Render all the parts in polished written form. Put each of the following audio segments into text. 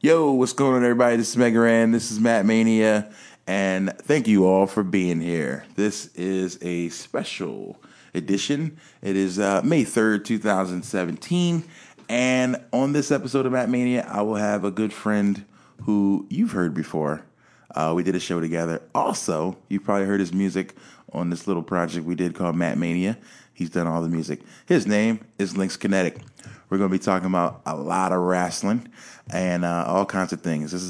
Yo, what's going on, everybody? This is Megaran. This is Matt Mania, and thank you all for being here. This is a special edition. It is May 3rd, 2017, and on this episode of Matt Mania, I will have a good friend who you've heard before. We did a show together. Also, you've probably heard his music on this little project we did called Matt Mania. He's done all the music. His name is Lynx Kinetic. We're going to be talking about a lot of wrestling and all kinds of things. This is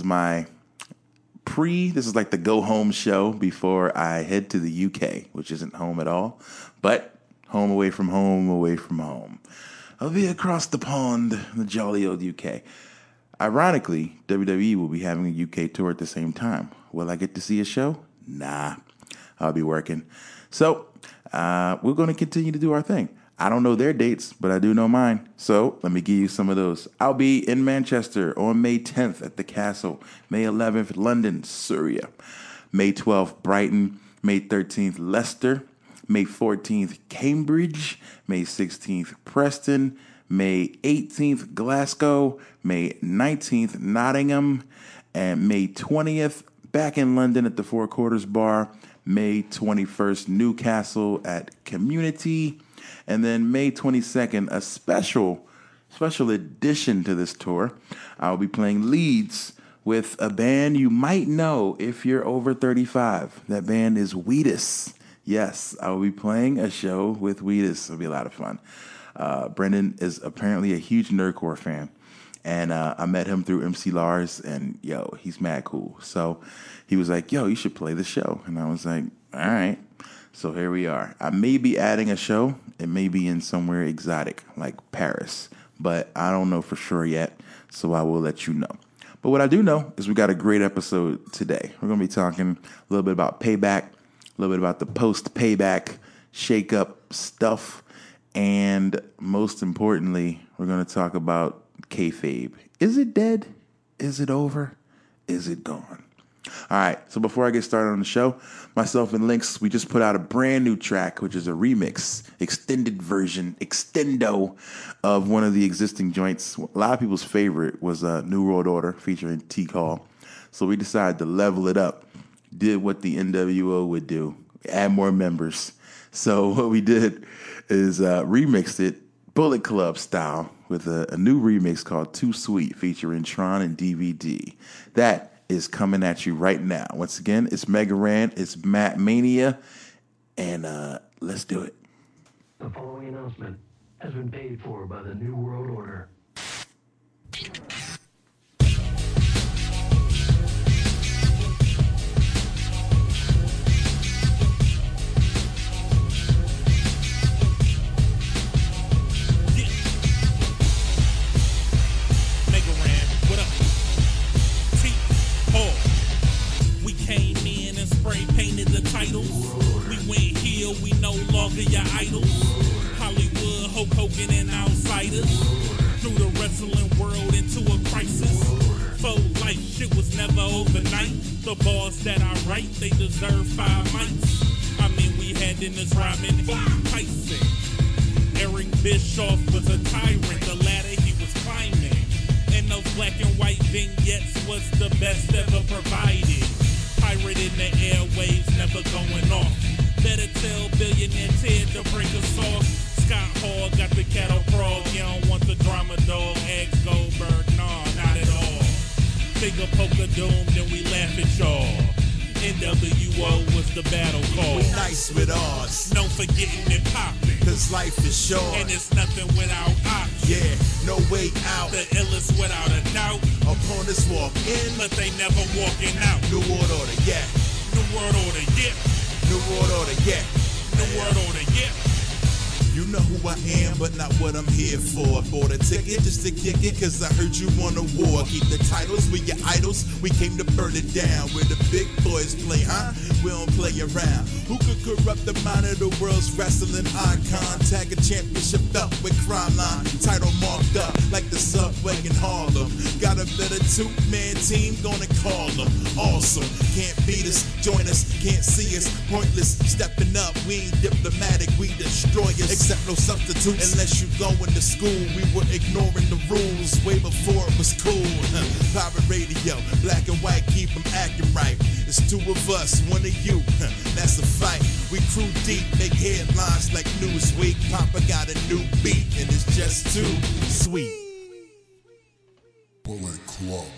this is like the go home show before I head to the UK, which isn't home at all, but home away from home, away from home. I'll be across the pond, the jolly old UK. Ironically, WWE will be having a UK tour at the same time. Will I get to see a show? Nah, I'll be working. So we're going to continue to do our thing. I don't know their dates, but I do know mine. So let me give you some of those. I'll be in Manchester on May 10th at the Castle, May 11th, London, Surrey, May 12th, Brighton, May 13th, Leicester, May 14th, Cambridge, May 16th, Preston, May 18th, Glasgow, May 19th, Nottingham, and May 20th, back in London at the Four Quarters Bar, May 21st, Newcastle at Community, and then May 22nd, a special addition to this tour. I'll be playing Leeds with a band you might know if you're over 35. That band is Wheatus. Yes, I will be playing a show with Wheatus. It'll be a lot of fun. Brendan is apparently a huge nerdcore fan, and I met him through MC Lars, and he's mad cool. So he was like, you should play the show. And I was like, all right. So here we are. I may be adding a show. It may be in somewhere exotic like Paris, but I don't know for sure yet, so I will let you know. But what I do know is we got a great episode today. We're going to be talking a little bit about Payback, a little bit about the post-Payback shake-up stuff, and most importantly, we're going to talk about kayfabe. Is it dead? Is it over? Is it gone? All right, so before I get started on the show, myself and Lynx, we just put out a brand new track, which is a remix, extended version, extendo of one of the existing joints. A lot of people's favorite was New World Order featuring T-Call. So we decided to level it up, did what the NWO would do, add more members. So what we did is remixed it Bullet Club style with a new remix called Too Sweet featuring Tron and DVD. That is coming at you right now. Once again, it's Megaran, it's Matt Mania, and let's do it. The following announcement has been paid for by the New World Order. We no longer your idols. Hollywood, Hulk Hogan, and outsiders. Threw the wrestling world into a crisis. Full life shit was never overnight. The bars that I write, they deserve 5 mics. I mean, we had in this rhyming Tyson. Eric Bischoff was a tyrant. The ladder he was climbing. And those black and white vignettes was the best ever provided. Pirate in the airwaves, never going off. Better tell Billionaire Ted to break us off. Scott Hall got the cattle frog. You don't want the drama dog. Eggs Goldberg, nah, not at all. Finger poker doom, then we laugh at y'all. NWO was the battle call. We nice with ours. No forgetting and popping. Cause life is short. And it's nothing without options. Yeah, no way out. The illest without a doubt. Opponents walk in, but they never walking out. New World Order, yeah. New World Order, yeah. New World Order, yeah. New World Order, yeah. You know who I am, but not what I'm here for. Bought a ticket just to kick it, cause I heard you want a war. Keep the titles, we your idols, we came to burn it down. Where the big boys play, huh? We don't play around. Who could corrupt the mind of the world's wrestling icon? Tag a championship belt with crime line. Title marked up like the subway in Harlem. Got a better two-man team, gonna call them. Awesome, can't beat us, join us, can't see us. Pointless, stepping up, we ain't diplomatic, we destroyers. Except no substitutes unless you going to school. We were ignoring the rules way before it was cool. Pirate radio, black and white, keep them acting right. It's two of us, one of you, that's a fight. We crew deep, make headlines like Newsweek. Papa got a new beat, and it's just too sweet. Bullet Club.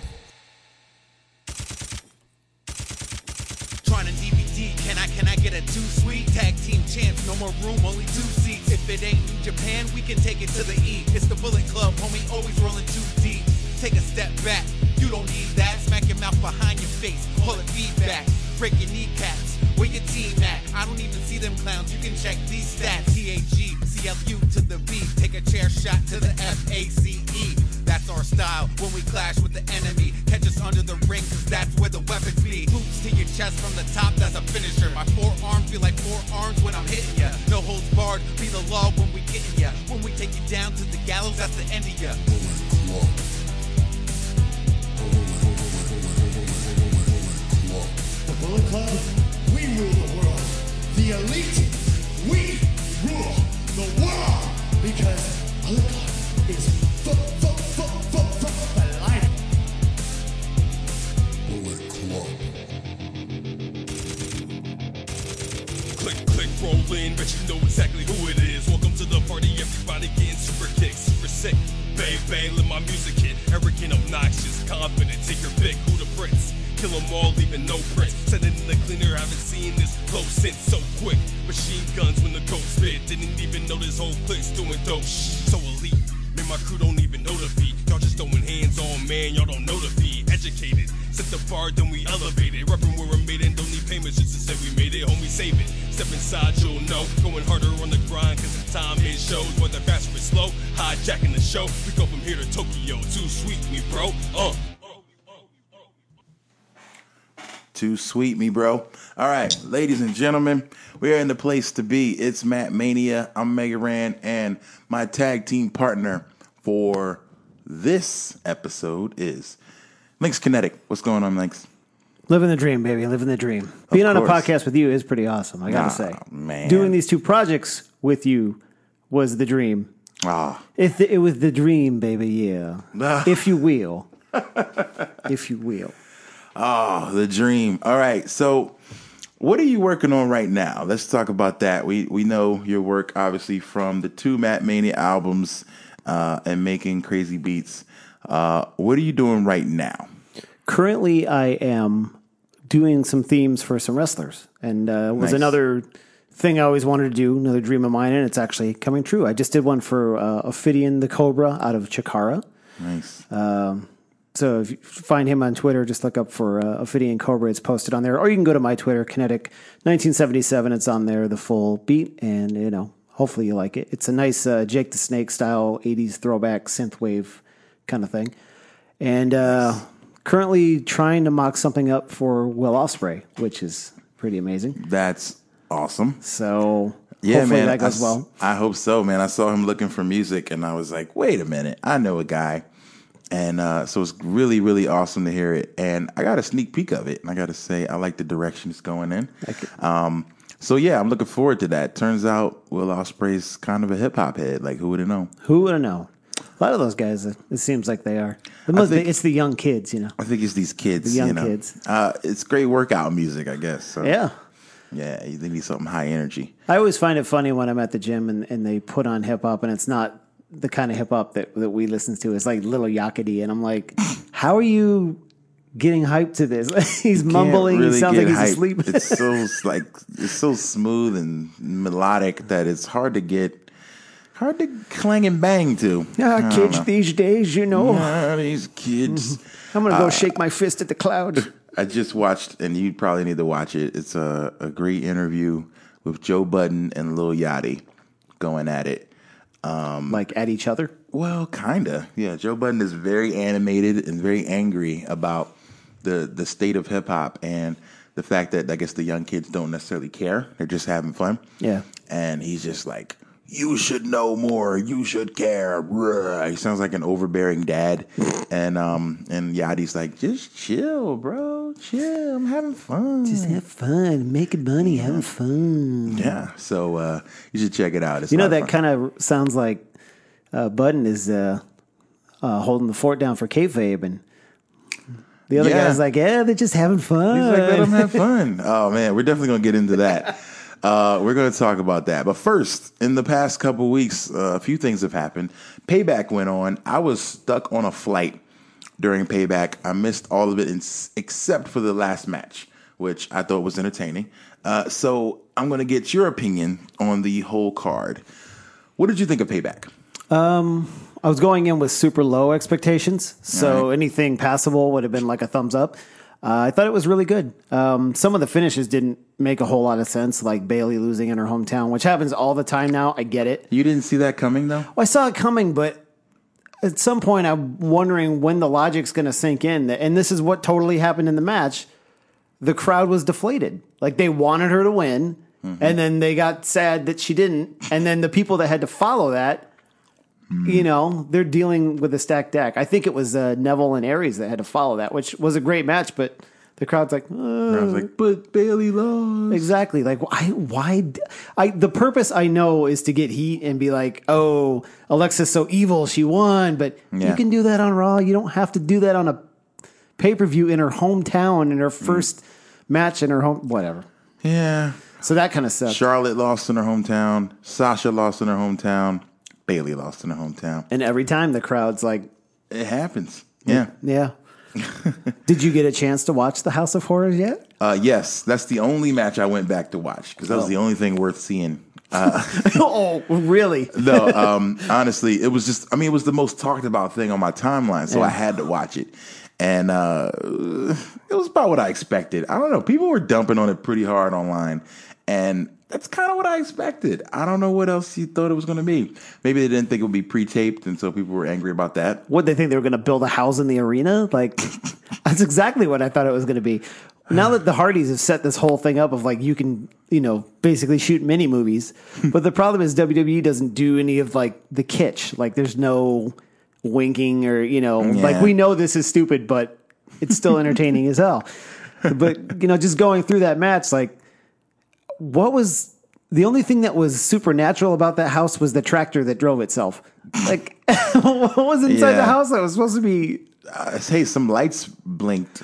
Trying to DVD, can I get a too sweet? Tag team champs, no more room, only 2 seats. If it ain't New Japan, we can take it to the E. It's the Bullet Club, homie, always rolling too deep. Take a step back, you don't need that. Smack your mouth behind your face, pull it feedback. Break your kneecaps, where your team at? I don't even see them clowns, you can check these stats. TAG, CLU to the B, take a chair shot to the FACE. That's our style when we clash with the enemy. Catch us under the ring, cause that's where the weapons be. Boots to your chest from the top, that's a finisher. My forearms feel like forearms when I'm hitting ya. No holds barred, be the law when we getting ya. When we take you down to the gallows, that's the end of ya. The Bullet Club, we rule the world. The elite, we rule the world. Because Bullet Club is for life. Bullet Club. Click, roll in, bet you know exactly who it is. Welcome to the party, everybody getting super kick, super sick. Bang, bang, let my music hit. Arrogant, obnoxious, confident, take your pick. Who the prince? Kill them all, leaving no prints. Send it in the cleaner, haven't seen this close since so quick. Machine guns when the ghost spit. Didn't even know this whole clique's doing dope. So elite, man, my crew don't even know the beat. Y'all just throwing hands on, man, y'all don't know the beat. Educated, set the bar, then we elevated. Reppin' where we're made and don't need payments just to say we made it. Homie, save it. Step inside, you'll know. Going harder on the grind, cause the time it shows. Whether fast or slow, hijacking the show. We go from here to Tokyo. Too sweet, me bro. Too sweet, me bro. All right, ladies and gentlemen, we are in the place to be. It's Matt Mania. I'm Mega Ran, and my tag team partner for this episode is Lynx Kinetic. What's going on, Lynx? Living the dream, baby. Living the dream. Being on a course. podcast with you is pretty awesome, I gotta say. Man. Doing these 2 projects with you was the dream. It was the dream, baby, yeah. If you will. If you will. Oh, the dream. All right, so what are you working on right now? Let's talk about that. We know your work, obviously, from the 2 Matt Mania albums and making crazy beats. What are you doing right now? Currently, I am doing some themes for some wrestlers. And it was Nice. another thing I always wanted to do, another dream of mine, and it's actually coming true. I just did one for Ophidian the Cobra out of Chikara. Nice. So if you find him on Twitter, just look up for Ophidian Cobra. It's posted on there. Or you can go to my Twitter, Kinetic 1977. It's on there, the full beat. And, you know, hopefully you like it. It's a nice Jake the Snake style 80s throwback synthwave kind of thing. And currently trying to mock something up for Will Ospreay, which is pretty amazing. That's awesome. So Yeah, hopefully man. that goes well. I hope so, man. I saw him looking for music, and I was like, wait a minute. I know a guy. And so it's really, really awesome to hear it. And I got a sneak peek of it. And I got to say, I like the direction it's going in. So, yeah, I'm looking forward to that. Turns out Will Ospreay's kind of a hip-hop head. Like, who would have known? Who would have known? A lot of those guys, it seems like they are. It's the young kids, you know. I think it's these kids. The young you know? kids. It's great workout music, I guess. So, Yeah. Yeah, they need something high energy. I always find it funny when I'm at the gym and they put on hip hop and it's not the kind of hip hop that we listen to. It's like Little Yakety, and I'm like, how are you getting hyped to this? He's mumbling. Can't really He sounds get like he's hype. asleep. It's so smooth and melodic that it's hard to clang and bang to. Yeah, kids these days, you know. Ah, these kids. I'm gonna go shake my fist at the clouds. I just watched, and you probably need to watch it. It's a great interview with Joe Budden and Lil Yachty going at it. Like at each other. Well, kinda. Yeah, Joe Budden is very animated and very angry about the state of hip hop and the fact that I guess the young kids don't necessarily care. They're just having fun. Yeah. And he's just like, you should know more. You should care. He sounds like an overbearing dad. And Yachty's like, just chill, bro. Chill. I'm having fun. Just have fun, making money, having fun. Yeah. So you should check it out. It's You a know, lot of that fun. kind of sounds like Budden is holding the fort down for kayfabe, and The other Yeah. guy's like, yeah, they're just having fun. He's like, let them have fun. Oh, man, we're definitely going to get into that. We're going to talk about that. But first, in the past couple weeks, a few things have happened. Payback went on. I was stuck on a flight during Payback. I missed all of it except for the last match, which I thought was entertaining. So I'm going to get your opinion on the whole card. What did you think of Payback? I was going in with super low expectations, so Right. anything passable would have been like a thumbs up. I thought it was really good. Some of the finishes didn't make a whole lot of sense, like Bailey losing in her hometown, which happens all the time now. I get it. You didn't see that coming, though? Well, I saw it coming, but at some point I'm wondering when the logic's going to sink in. And this is what totally happened in the match. The crowd was deflated. Like they wanted her to win, and then they got sad that she didn't. And then the people that had to follow that, you know, they're dealing with a stacked deck. I think it was Neville and Aries that had to follow that, which was a great match, but the crowd's like, I was like, but Bailey lost. exactly. Like, the purpose I know is to get heat and be like, oh, Alexa's so evil, she won, but Yeah. you can do that on Raw. You don't have to do that on a pay-per-view in her hometown in her first match in her home, whatever. Yeah. So that kind of sucks. Charlotte lost in her hometown. Sasha lost in her hometown. Bailey lost in her hometown. And every time the crowd's like, It happens. Yeah. yeah. Did you get a chance to watch the House of Horrors yet? Yes, that's the only match I went back to watch because that was the only thing worth seeing. Oh, really? No, honestly, it was just, I mean, it was the most talked about thing on my timeline, so I had to watch it. And it was about what I expected. I don't know. People were dumping on it pretty hard online. And that's kind of what I expected. I don't know what else you thought it was going to be. Maybe they didn't think it would be pre-taped, and so people were angry about that. What, they think they were going to build a house in the arena? Like, that's exactly what I thought it was going to be. Now that the Hardys have set this whole thing up of like, you can, you know, basically shoot mini movies. But the problem is WWE doesn't do any of like the kitsch. Like, there's no winking or, you know, like we know this is stupid, but it's still entertaining as hell. But, you know, just going through that match, like, what was the only thing that was supernatural about that house was the tractor that drove itself. Like, what was inside the house that was supposed to be? Hey, some lights blinked.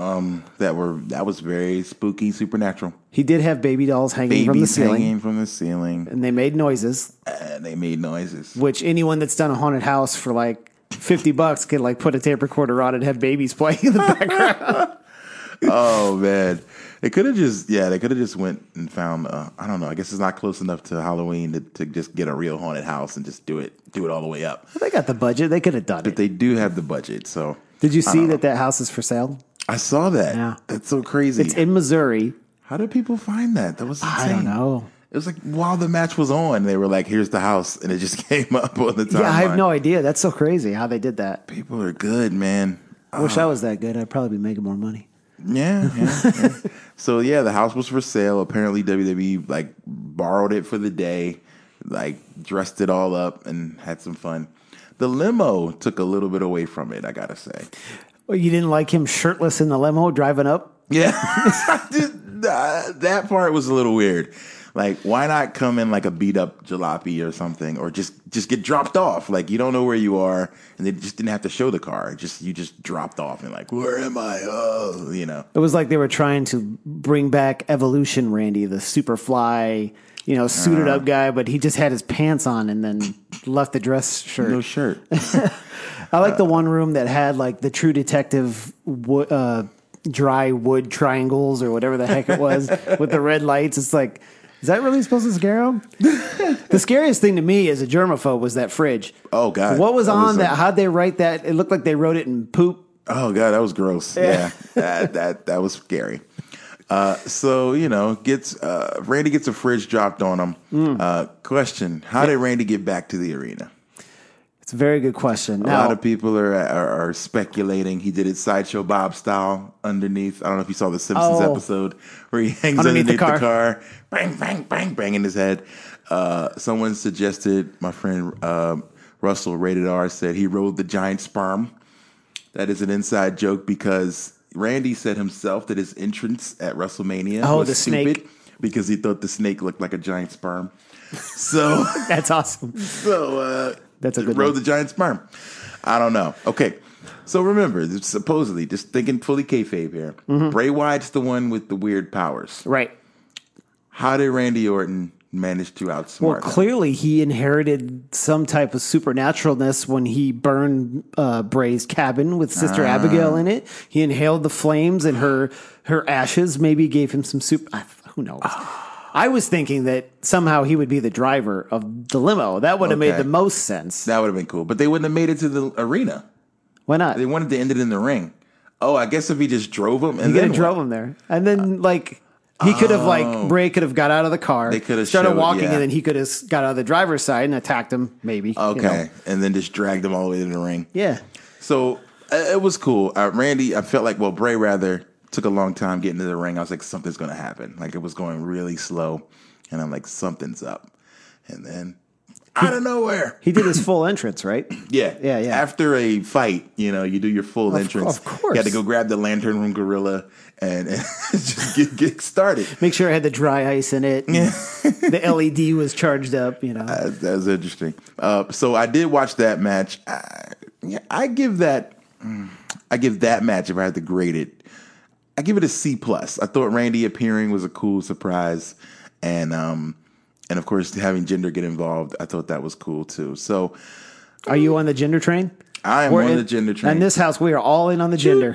That was very spooky, supernatural. He did have baby dolls hanging from the Babies ceiling, hanging from the ceiling, and they made noises, and they made noises. which anyone that's done a haunted house for like $50 could like put a tape recorder on and have babies playing in the background. Oh man, they could have just went and found. I don't know. I guess it's not close enough to Halloween to just get a real haunted house and just do it all the way up. They got the budget; they could have done But it. they do have the budget. So Did you I see don't know. that house is for sale? I saw that. Yeah. That's so crazy. It's in Missouri. How did people find that? That was insane. I don't know. It was like while the match was on, they were like, "Here's the house," and it just came up on the timeline. Yeah, I have no idea. That's so crazy how they did that. People are good, man. I wish I was that good. I'd probably be making more money. Yeah. So yeah, the house was for sale. Apparently WWE like borrowed it for the day, like dressed it all up and had some fun. The limo took a little bit away from it, I gotta say. Well, you didn't like him shirtless in the limo driving up? Yeah. That part was a little weird. Like, why not come in like a beat up jalopy or something, or just get dropped off? Like, you don't know where you are, and they just didn't have to show the car. You just dropped off and like, where am I? Oh, you know. It was like they were trying to bring back Evolution Randy, the super fly, you know, suited up guy, but he just had his pants on and then left the dress shirt. No shirt. I like the one room that had like the True Detective dry wood triangles or whatever the heck it was with the red lights. It's like, is that really supposed to scare him? The scariest thing to me as a germaphobe was that fridge. Oh, God. What was That on was that? like- How'd they write that? It looked like they wrote it in poop. Oh God, that was gross. Yeah, that was scary. So you know, Randy gets a fridge dropped on him. Question: how did Randy get back to the arena? It's a very good question. A lot of people are speculating he did it Sideshow Bob style underneath. I don't know if you saw the Simpsons episode where he hangs underneath the car, bang, bang, bang, banging his head. Someone suggested, my friend Russell, Rated R, said he rode the giant sperm. That is an inside joke because Randy said himself that his entrance at WrestleMania was the stupid snake. because he thought the snake looked like a giant sperm. So That's awesome. So That's a good rode one. the giant sperm. I don't know. Okay. So remember, supposedly, just thinking fully kayfabe here, Bray Wyatt's the one with the weird powers. Right. How did Randy Orton manage to outsmart Well, him? clearly he inherited some type of supernaturalness when he burned Bray's cabin with Sister Abigail in it. He inhaled the flames, and her ashes maybe gave him some super. Who knows? I was thinking that somehow he would be the driver of the limo. That would have made Okay. the most sense. That would have been cool. But they wouldn't have made it to the arena. Why not? They wanted to end it in the ring. Oh, I guess if he just drove him. And He could then have drove what? him there, and then he could have Bray could have got out of the car. They could have started showed- walking, yeah. and then he could have got out of the driver's side and attacked him. Maybe. Okay. you know. And then just dragged him all the way to the ring. Yeah. So it was cool. Randy, I felt like, Bray rather took a long time getting to the ring. I was like, something's going to happen. Like, it was going really slow. And I'm like, something's up. And then, out of nowhere. He did his full entrance, right? Yeah. Yeah. After a fight, you do your full entrance. of course. You had to go grab the lantern from Gorilla and just get started. Make sure it had the dry ice in it. The LED was charged up, That was interesting. So I did watch that match. I give that match, if I had to grade it, I give it a C+. I thought Randy appearing was a cool surprise, and of course having Jinder get involved, I thought that was cool too. So Are you on the gender train? I am We're on in- the Jinder train. In this house, we are all in on the gender.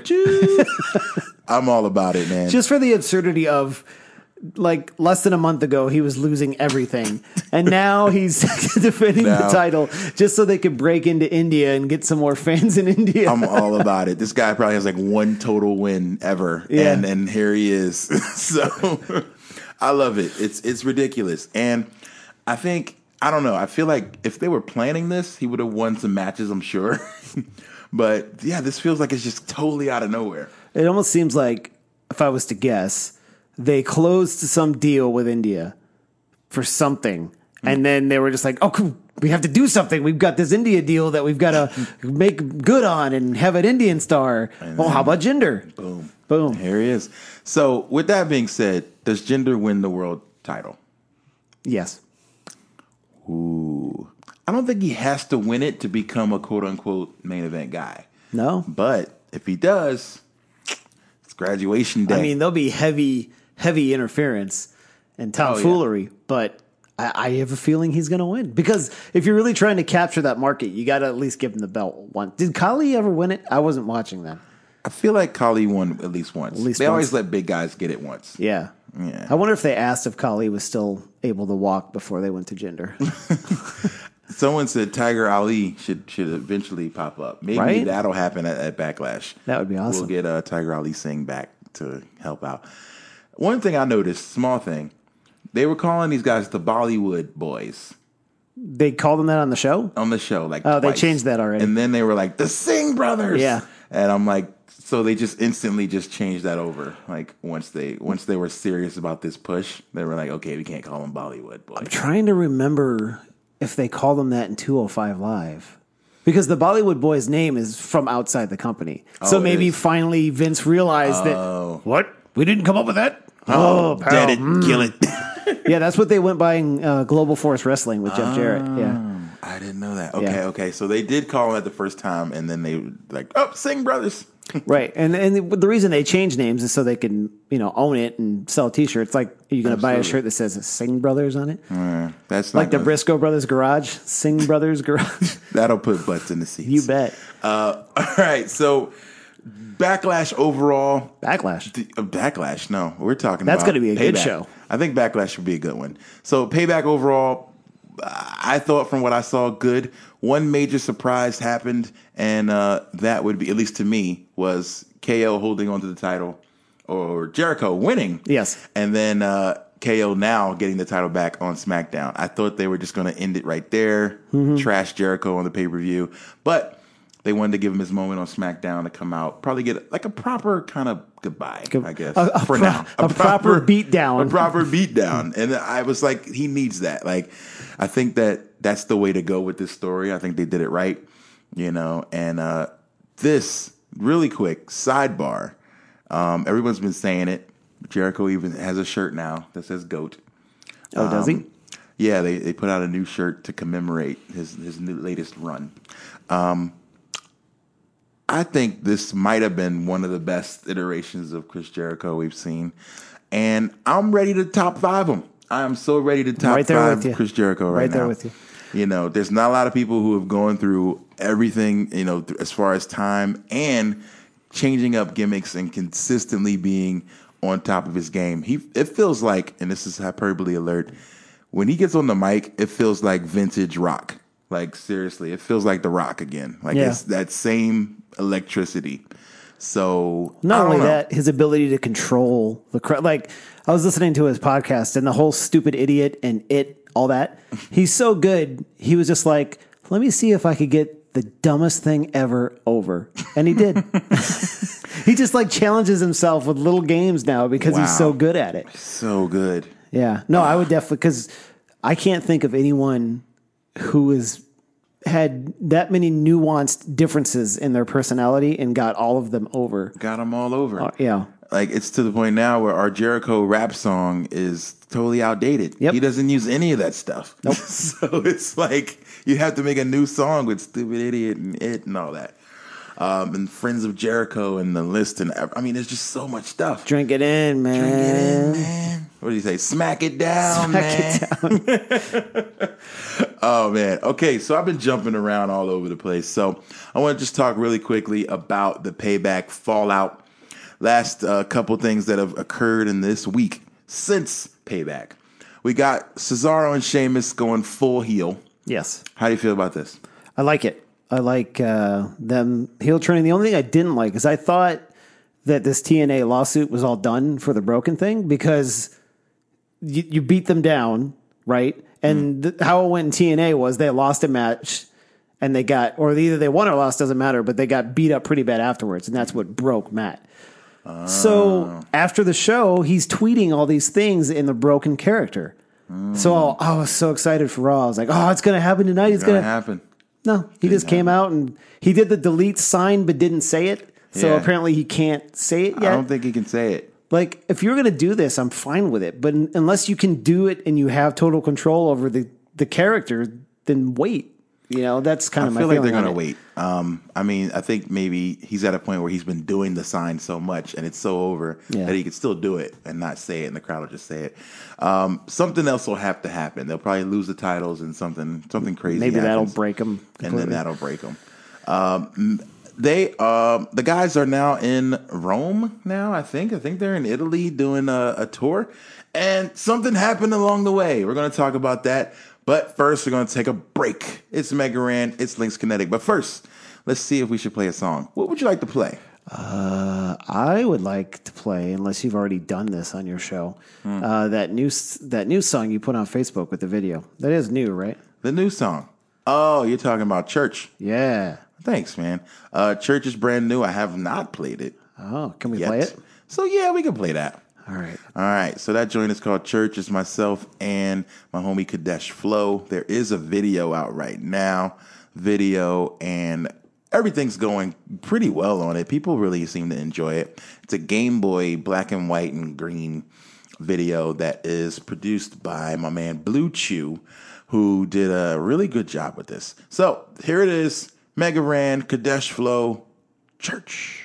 I'm all about it, man. Just for the absurdity of, less than a month ago, he was losing everything. And now he's defending the title just so they could break into India and get some more fans in India. I'm all about it. This guy probably has one total win ever, Yeah. and here he is. So I love it. It's ridiculous, and I don't know. I feel like if they were planning this, he would have won some matches, I'm sure. But yeah, this feels like it's just totally out of nowhere. It almost seems like, if I was to guess, they closed some deal with India for something. And then they were just like, oh, cool, we have to do something. We've got this India deal that we've got to make good on and have an Indian star. Oh, how about Jinder? Boom. Here he is. So with that being said, does Jinder win the world title? Yes. Ooh. I don't think he has to win it to become a quote-unquote main event guy. No? But if he does, it's graduation day. I mean, there'll be heavy interference and tomfoolery, but I have a feeling he's going to win. Because if you're really trying to capture that market, you got to at least give him the belt once. Did Khali ever win it? I wasn't watching that. I feel like Khali won at least once. At least they once. always let big guys get it once. Yeah. Yeah. I wonder if they asked if Khali was still able to walk before they went to Jinder. Someone said Tiger Ali should eventually pop up. Maybe Right? that'll happen at Backlash. That would be awesome. We'll get Tiger Ali Singh back to help out. One thing I noticed, small thing, they were calling these guys the Bollywood boys They called him that on the show? on the show. Oh, they twice. changed that already. And then they were like, the Singh brothers. Yeah. And I'm like, so they just instantly just changed that over. Like once they were serious about this push, they were like, okay, we can't call them Bollywood boys. Trying to remember if they called him that in 205 Live. Because the Bollywood Boy's name is from outside the company. So it maybe is. finally Vince realized that, what? We didn't come up with that? Oh, pal. Dead it, kill it. Yeah, that's what they went by in Global Force Wrestling with Jeff Jarrett. Yeah. I didn't know that. Yeah. Okay. So they did call him that the first time, and then they were like, oh, Singh brothers. Right. And the reason they change names is so they can, own it and sell T-shirts. Like, are you going to buy a Absolutely. shirt that says Singh Brothers on it? That's Like not the gonna- Briscoe Brothers Garage? Singh Brothers Garage? That'll put butts in the seats. You bet. All right. So Backlash overall. Backlash. Backlash. No, we're talking That's about gonna be a good Payback. show. I think Backlash would be a good one. So Payback overall, I thought from what I saw, good. One major surprise happened, and that would be, at least to me, was KO holding onto the title, or Jericho winning. Yes. And then KO now getting the title back on SmackDown. I thought they were just going to end it right there, trash Jericho on the pay-per-view. But they wanted to give him his moment on SmackDown to come out, probably get like a proper kind of goodbye, I guess, for now. A proper beatdown. A proper beatdown. And I was like, he needs that. Like, I think that's the way to go with this story. I think they did it right, And this, really quick, sidebar. Everyone's been saying it. Jericho even has a shirt now that says GOAT. Oh, does he? Yeah, they put out a new shirt to commemorate his new latest run. I think this might have been one of the best iterations of Chris Jericho we've seen. And I'm ready to top 5 him. I am so ready to top 5 Chris Jericho right now. Right there with you. You know, there's not a lot of people who have gone through everything, you know, as far as time and changing up gimmicks and consistently being on top of his game. It feels like, and this is hyperbole alert, when he gets on the mic, it feels like vintage Rock. Like, seriously, it feels like The Rock again. Like, it's that same electricity. So, not only that, his ability to control the crowd. Like, I was listening to his podcast and the whole Stupid Idiot and all that. He's so good. He was just like, let me see if I could get the dumbest thing ever over. And he did. He just like challenges himself with little games now because he's so good at it. So good. Yeah. No, I would definitely, because I can't think of anyone who has had that many nuanced differences in their personality and got all of them over. Got them all over. Yeah. Like, it's to the point now where our Jericho rap song is totally outdated. Yep. He doesn't use any of that stuff. Nope. So it's like you have to make a new song with Stupid Idiot and it and all that. And Friends of Jericho and the list. And I mean, there's just so much stuff. Drink it in, man. Drink it in, man. What do you say? Smack it down, man. It down. Oh, man. Okay, so I've been jumping around all over the place. So I want to just talk really quickly about the Payback Fallout. Last couple things that have occurred in this week since Payback. We got Cesaro and Sheamus going full heel. Yes. How do you feel about this? I like it. I like them heel turning. The only thing I didn't like is I thought that this TNA lawsuit was all done for the Broken thing because you beat them down, right? And how it went in TNA was they lost a match and they got, or either they won or lost, doesn't matter, but they got beat up pretty bad afterwards. And that's what broke Matt. So after the show, he's tweeting all these things in the Broken character. So I was so excited for Raw. I was like, oh, it's going to happen tonight. It's going to happen. No, he just came out and he did the delete sign but didn't say it. So apparently he can't say it yet. I don't think he can say it. Like, if you're going to do this, I'm fine with it. But unless you can do it and you have total control over the character, then wait. You know, that's kind of my feeling. I feel like they're going to wait. I mean, I think maybe he's at a point where he's been doing the sign so much and it's so over that he could still do it and not say it, and the crowd will just say it. Something else will have to happen. They'll probably lose the titles and something crazy Maybe happens. that'll break them completely. And then that'll break them. The guys are now in Rome now, I think. I think they're in Italy doing a tour. And something happened along the way. We're going to talk about that. But first, we're going to take a break. It's Mega Ran. It's Links Kinetic. But first, let's see if we should play a song. What would you like to play? I would like to play, unless you've already done this on your show, that new song you put on Facebook with the video. That is new, right? The new song. Oh, you're talking about Church. Yeah. Thanks, man. Church is brand new. I have not played it. Oh, can we play it? So, yeah, we can play that. All right. All right. So that joint is called Church. It's myself and my homie Kadesh Flow. There is a video out right now. And everything's going pretty well on it. People really seem to enjoy it. It's a Game Boy black and white and green video that is produced by my man Blue Chew, who did a really good job with this. So here it is. Mega Ran, Kadesh Flow, Church.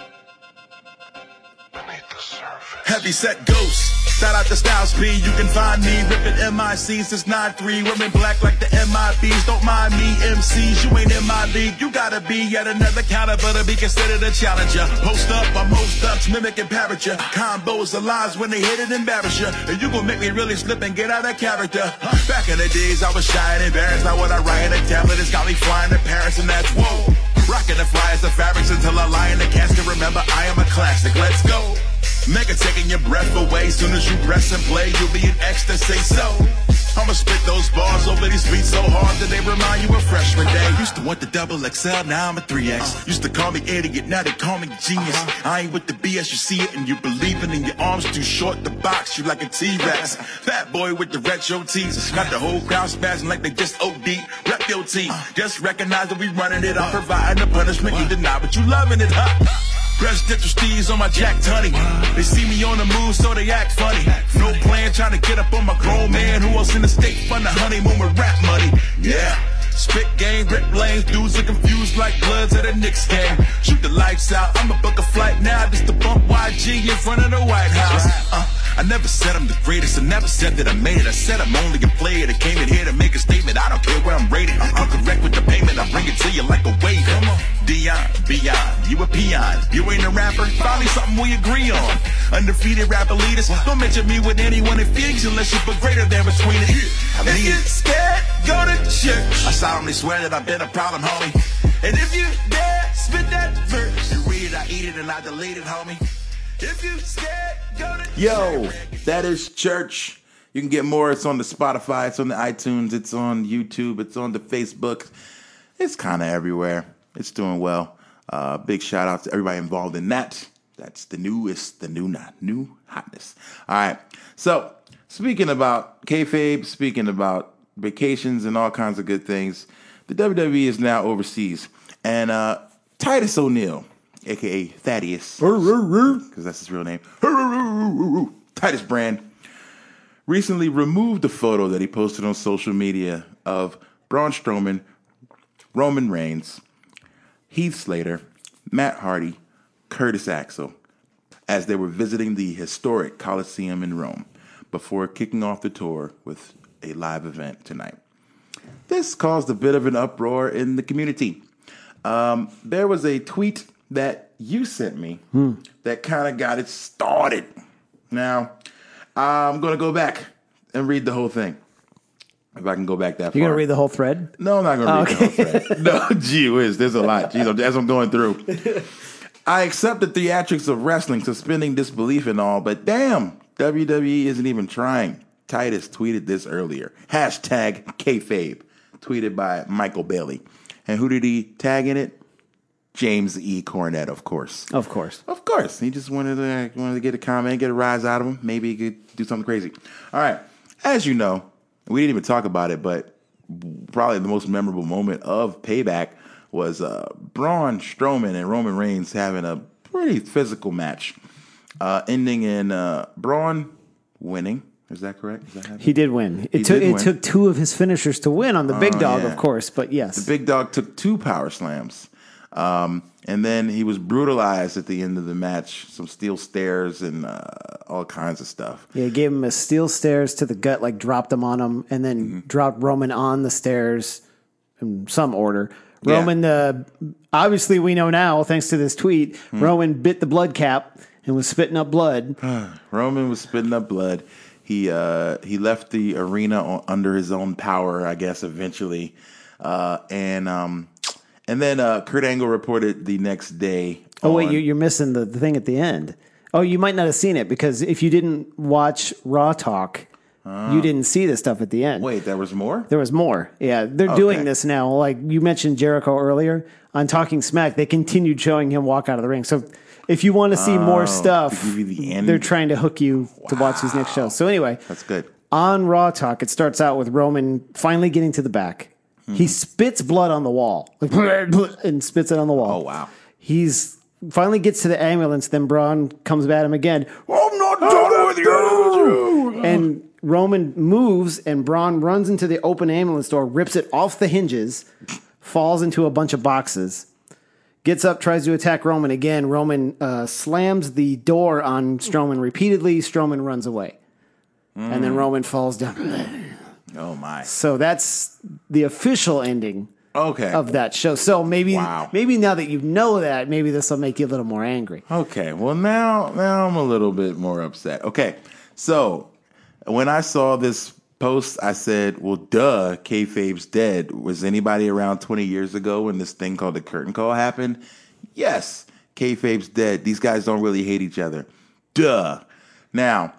Heavy set ghost. Shout out to Styles P. You can find me ripping MICs since 9-3. Women black like the MIBs. Don't mind me, MCs. You ain't in my league. You gotta be at another caliber to be considered a challenger. Post up, I'm most ups, mimicking parature. Combos of lies when they hit it, embarrass you. And you gon' make me really slip and get out of character. Back in the days, I was shy and embarrassed. Now when I write a tablet, it's got me flying to Paris, and that's whoa. Rocking the flyers, the fabrics until I lie in the casket. Remember, I am a classic. Let's go. Mega taking your breath away. Soon as you press and play, you'll be in ecstasy. So I'ma spit those bars over these beats so hard that they remind you of freshman day. Used to want the double XL, now I'm a 3X. Used to call me idiot, now they call me genius. I ain't with the BS, you see it and you believe it. And your arms too short to box you like a T-Rex. Fat boy with the retro tees. Got the whole crowd spazzing like they just OD. Rep your team, just recognize that we running it up. Providing the punishment, you deny, but you loving it, huh? Presidential steez on my Jack Tunney. They see me on the move, so they act funny. No plan, trying to get up on my grown man who else in the state fund the honeymoon with rap money. Yeah, Spit game, rip lanes, dudes are confused like bloods at a Knicks game. Shoot the lights out, I'ma book a flight now just to bump YG in front of the White House. I never said I'm the greatest, I never said that I made it. I said I'm only a player that came in here to make a statement. I don't care where I'm rated, I'm correct with the payment. I bring it to you like a waiter. Dion, beyond, you a peon. You ain't a rapper, finally something we agree on. Undefeated rapper leaders, don't mention me with anyone in Phoenix unless you put greater than between it. If you're scared, go to church. I solemnly swear that I've been a problem, homie. And if you dare spit that verse, you read it, I eat it, and I delete it, homie. If you scared, go to Yo, church. that is Church. You can get more. It's on the Spotify. It's on the iTunes. It's on YouTube. It's on the Facebook. It's kind of everywhere. It's doing well. Big shout out to everybody involved in that. That's the newest, new hotness. All right. So speaking about kayfabe, speaking about vacations and all kinds of good things, the WWE is now overseas. And Titus O'Neil, a.k.a. Thaddeus, because that's his real name, Titus Brand, recently removed the photo that he posted on social media of Braun Strowman, Roman Reigns, Heath Slater, Matt Hardy, Curtis Axel, as they were visiting the historic Colosseum in Rome before kicking off the tour with a live event tonight. This caused a bit of an uproar in the community. There was a tweet that you sent me that kind of got it started. Now, I'm going to go back and read the whole thing. If I can go back that far. You're going to read the whole thread? No, I'm not going to read the whole thread. No, gee whiz, there's a lot. Jeez, as I'm going through. I accept the theatrics of wrestling, suspending disbelief and all, but damn, WWE isn't even trying. Titus tweeted this earlier. Hashtag kayfabe, tweeted by Michael Bailey. And who did he tag in it? James E. Cornette, of course. Of course. Of course. He just wanted to get a comment, get a rise out of him. Maybe he could do something crazy. All right. As you know, we didn't even talk about it, but probably the most memorable moment of Payback was Braun Strowman and Roman Reigns having a pretty physical match, ending in Braun winning. Is that correct? Is that happening? He did win. It took two of his finishers to win on the big dog, of course, but yes. The big dog took 2 power slams. And then he was brutalized at the end of the match. Some steel stairs and all kinds of stuff. Yeah, he gave him a steel stairs to the gut, like dropped him on him, and then dropped Roman on the stairs in some order. Yeah. Roman, obviously we know now, thanks to this tweet, Roman bit the blood cap and was spitting up blood. Roman was spitting up blood. He left the arena under his own power, I guess, eventually. And then Kurt Angle reported the next day. Oh, wait, you're missing the thing at the end. Oh, you might not have seen it because if you didn't watch Raw Talk, you didn't see the stuff at the end. Wait, there was more? There was more. Yeah, they're doing this now. Like you mentioned Jericho earlier on Talking Smack, they continued showing him walk out of the ring. So if you want to see more stuff, give you the end? they're trying to hook you to watch these next shows. So anyway, That's good. on Raw Talk, it starts out with Roman finally getting to the back. He spits blood on the wall, like, and spits it on the wall. Oh, wow. He's finally gets to the ambulance. Then Braun comes at him again. I'm not done with you. And Roman moves, and Braun runs into the open ambulance door, rips it off the hinges, falls into a bunch of boxes, gets up, tries to attack Roman again. Roman slams the door on Strowman repeatedly. Strowman runs away. And then Roman falls down. Oh, my. So that's the official ending Okay. of that show. So maybe Wow. maybe now that you know that, maybe this will make you a little more angry. Okay, well now I'm a little bit more upset. Okay, so when I saw this post, I said, well, duh, kayfabe's dead. Was anybody around 20 years ago when this thing called the curtain call happened? Yes, kayfabe's dead. These guys don't really hate each other. Duh. Now,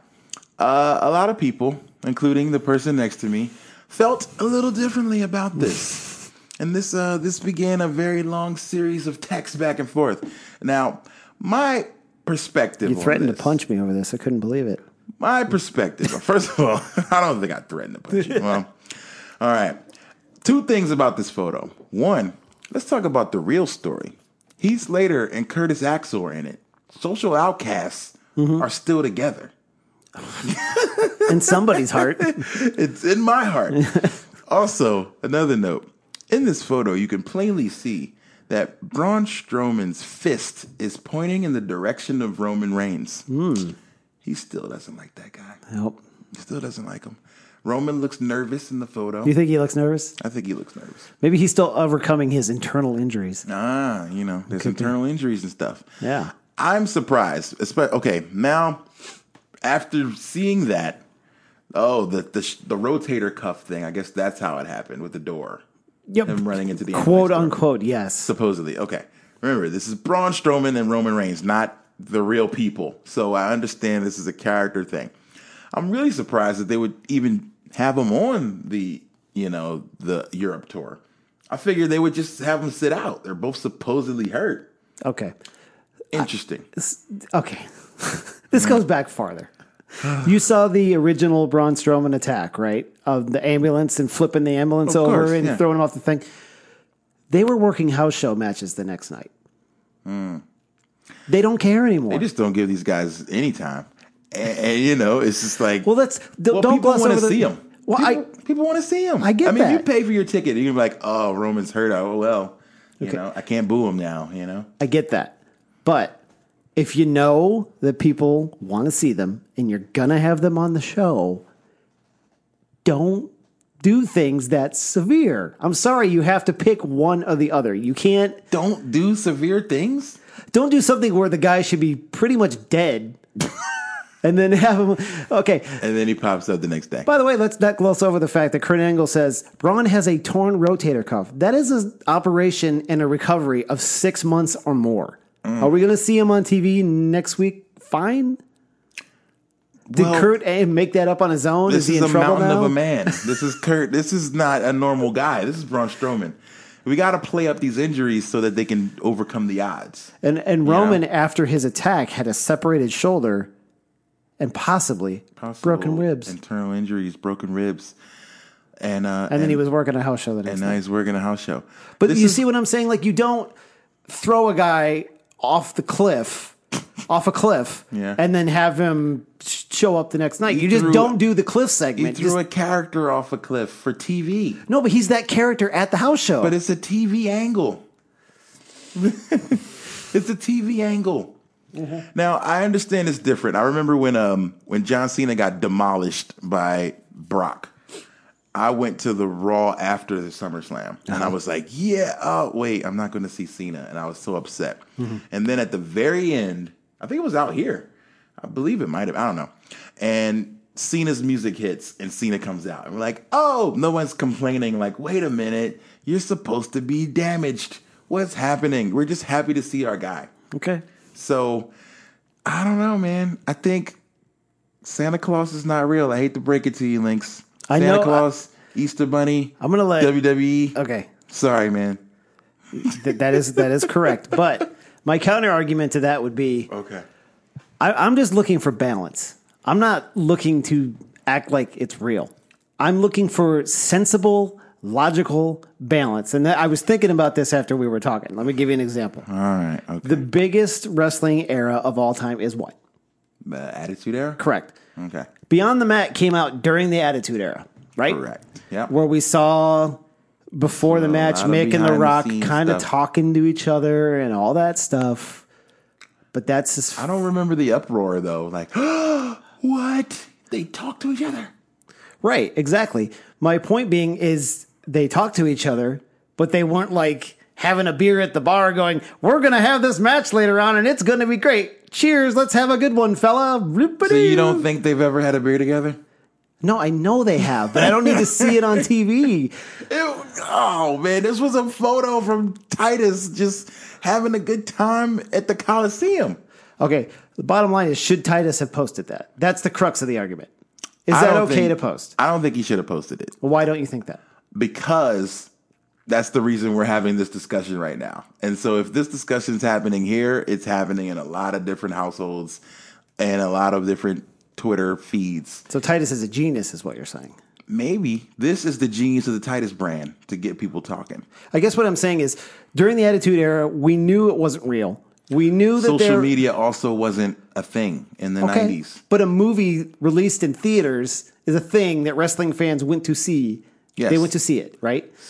a lot of people, including the person next to me, felt a little differently about this. And this began a very long series of texts back and forth. Now, my perspective. You threatened on to punch me over this. I couldn't believe it. My perspective. First of all, I don't think I threatened to punch you. Well, all right. 2 things about this photo. 1, let's talk about the real story. Heath Slater and Curtis Axel are in it. Social outcasts are still together. In somebody's heart. It's in my heart. Also, another note. In this photo, you can plainly see that Braun Strowman's fist is pointing in the direction of Roman Reigns. He still doesn't like that guy. Nope. He still doesn't like him. Roman looks nervous in the photo. You think he looks nervous? I think he looks nervous. Maybe he's still overcoming his internal injuries. There's internal injuries and stuff. Yeah. I'm surprised. Okay, now, after seeing that, the rotator cuff thing, I guess that's how it happened with the door. Yep. Him running into the quote ambulance door. unquote, yes. Supposedly. Okay. Remember, this is Braun Strowman and Roman Reigns, not the real people. So I understand this is a character thing. I'm really surprised that they would even have him on the Europe tour. I figured they would just have him sit out. They're both supposedly hurt. Okay. Interesting. Okay. This goes back farther. You saw the original Braun Strowman attack, right? Of the ambulance and flipping the ambulance Of over course, and yeah. throwing him off the thing. They were working house show matches the next night. They don't care anymore. They just don't give these guys any time. And it's just like, well, don't people gloss want over to the- see them. Well, people want to see him. I get I mean, that. you pay for your ticket, you're gonna be like, oh, Roman's hurt. Oh well, Okay. I can't boo him now. I get that. But if you know that people want to see them and you're going to have them on the show, don't do things that severe. I'm sorry, you have to pick one or the other. You can't. Don't do severe things. Don't do something where the guy should be pretty much dead and then have him. Okay. And then he pops up the next day. By the way, let's not gloss over the fact that Kurt Angle says Braun has a torn rotator cuff. That is an operation and a recovery of 6 months or more. Are we going to see him on TV next week? Fine. Did Kurt make that up on his own? This is he is in a trouble mountain now? of a man. This is Kurt. This is not a normal guy. This is Braun Strowman. We got to play up these injuries so that they can overcome the odds. And Roman, after his attack, had a separated shoulder and possibly broken ribs. Internal injuries, broken ribs. And then he was working a house show the next And now night. he's working a house show. But you see what I'm saying? Like, you don't throw a guy off a cliff, Yeah. and then have him show up the next night. He You just threw- don't do the cliff He segment. threw a character off a cliff for TV. No, but he's that character at the house show. But it's a TV angle. It's a TV angle. Mm-hmm. Now, I understand it's different. I remember when John Cena got demolished by Brock. I went to the Raw after the SummerSlam, and I was like, yeah, oh, wait, I'm not going to see Cena. And I was so upset. And then at the very end, I think it was out here. I believe it might have. I don't know. And Cena's music hits, and Cena comes out. And we're like, oh, no one's complaining. Like, wait a minute. You're supposed to be damaged. What's happening? We're just happy to see our guy. okay. So, I don't know, man. I think Santa Claus is not real. I hate to break it to you, Lynx. Santa Claus, Easter Bunny, I'm gonna let WWE. Okay, Sorry, man. that is correct. But my counter argument to that would be, Okay. I'm just looking for balance. I'm not looking to act like it's real. I'm looking for sensible, logical balance. And I was thinking about this after we were talking. Let me give you an example. All right. Okay. The biggest wrestling era of all time is what? The Attitude Era? Correct. Okay. Beyond the Mat came out during the Attitude Era, right? Correct. Yep. Where we saw before the A match lot of Mick and The Rock behind-the-scenes kind of stuff. talking to each other and all that stuff. But that's just I don't remember the uproar, though. Like, what? They talk to each other? right, exactly. My point being is they talk to each other, but they weren't like having a beer at the bar going, we're going to have this match later on and it's going to be great. Cheers, let's have a good one, fella. So you don't think they've ever had a beer together? No, I know they have, but I don't need to see it on TV. Oh, man, this was a photo from Titus just having a good time at the Coliseum. Okay, the bottom line is, should Titus have posted that? That's the crux of the argument. Is I that don't okay think- to post? I don't think he should have posted it Well, why don't you think that? because that's the reason we're having this discussion right now. And so if this discussion is happening here, it's happening in a lot of different households and a lot of different Twitter feeds. So Titus is a genius, is what you're saying. Maybe this is the genius of the Titus brand to get people talking. I guess what I'm saying is, during the Attitude Era, we knew it wasn't real. We knew that Social media also wasn't a thing in the 90s. But a movie released in theaters is a thing that wrestling fans went to see. Yes. They went to see it, right? So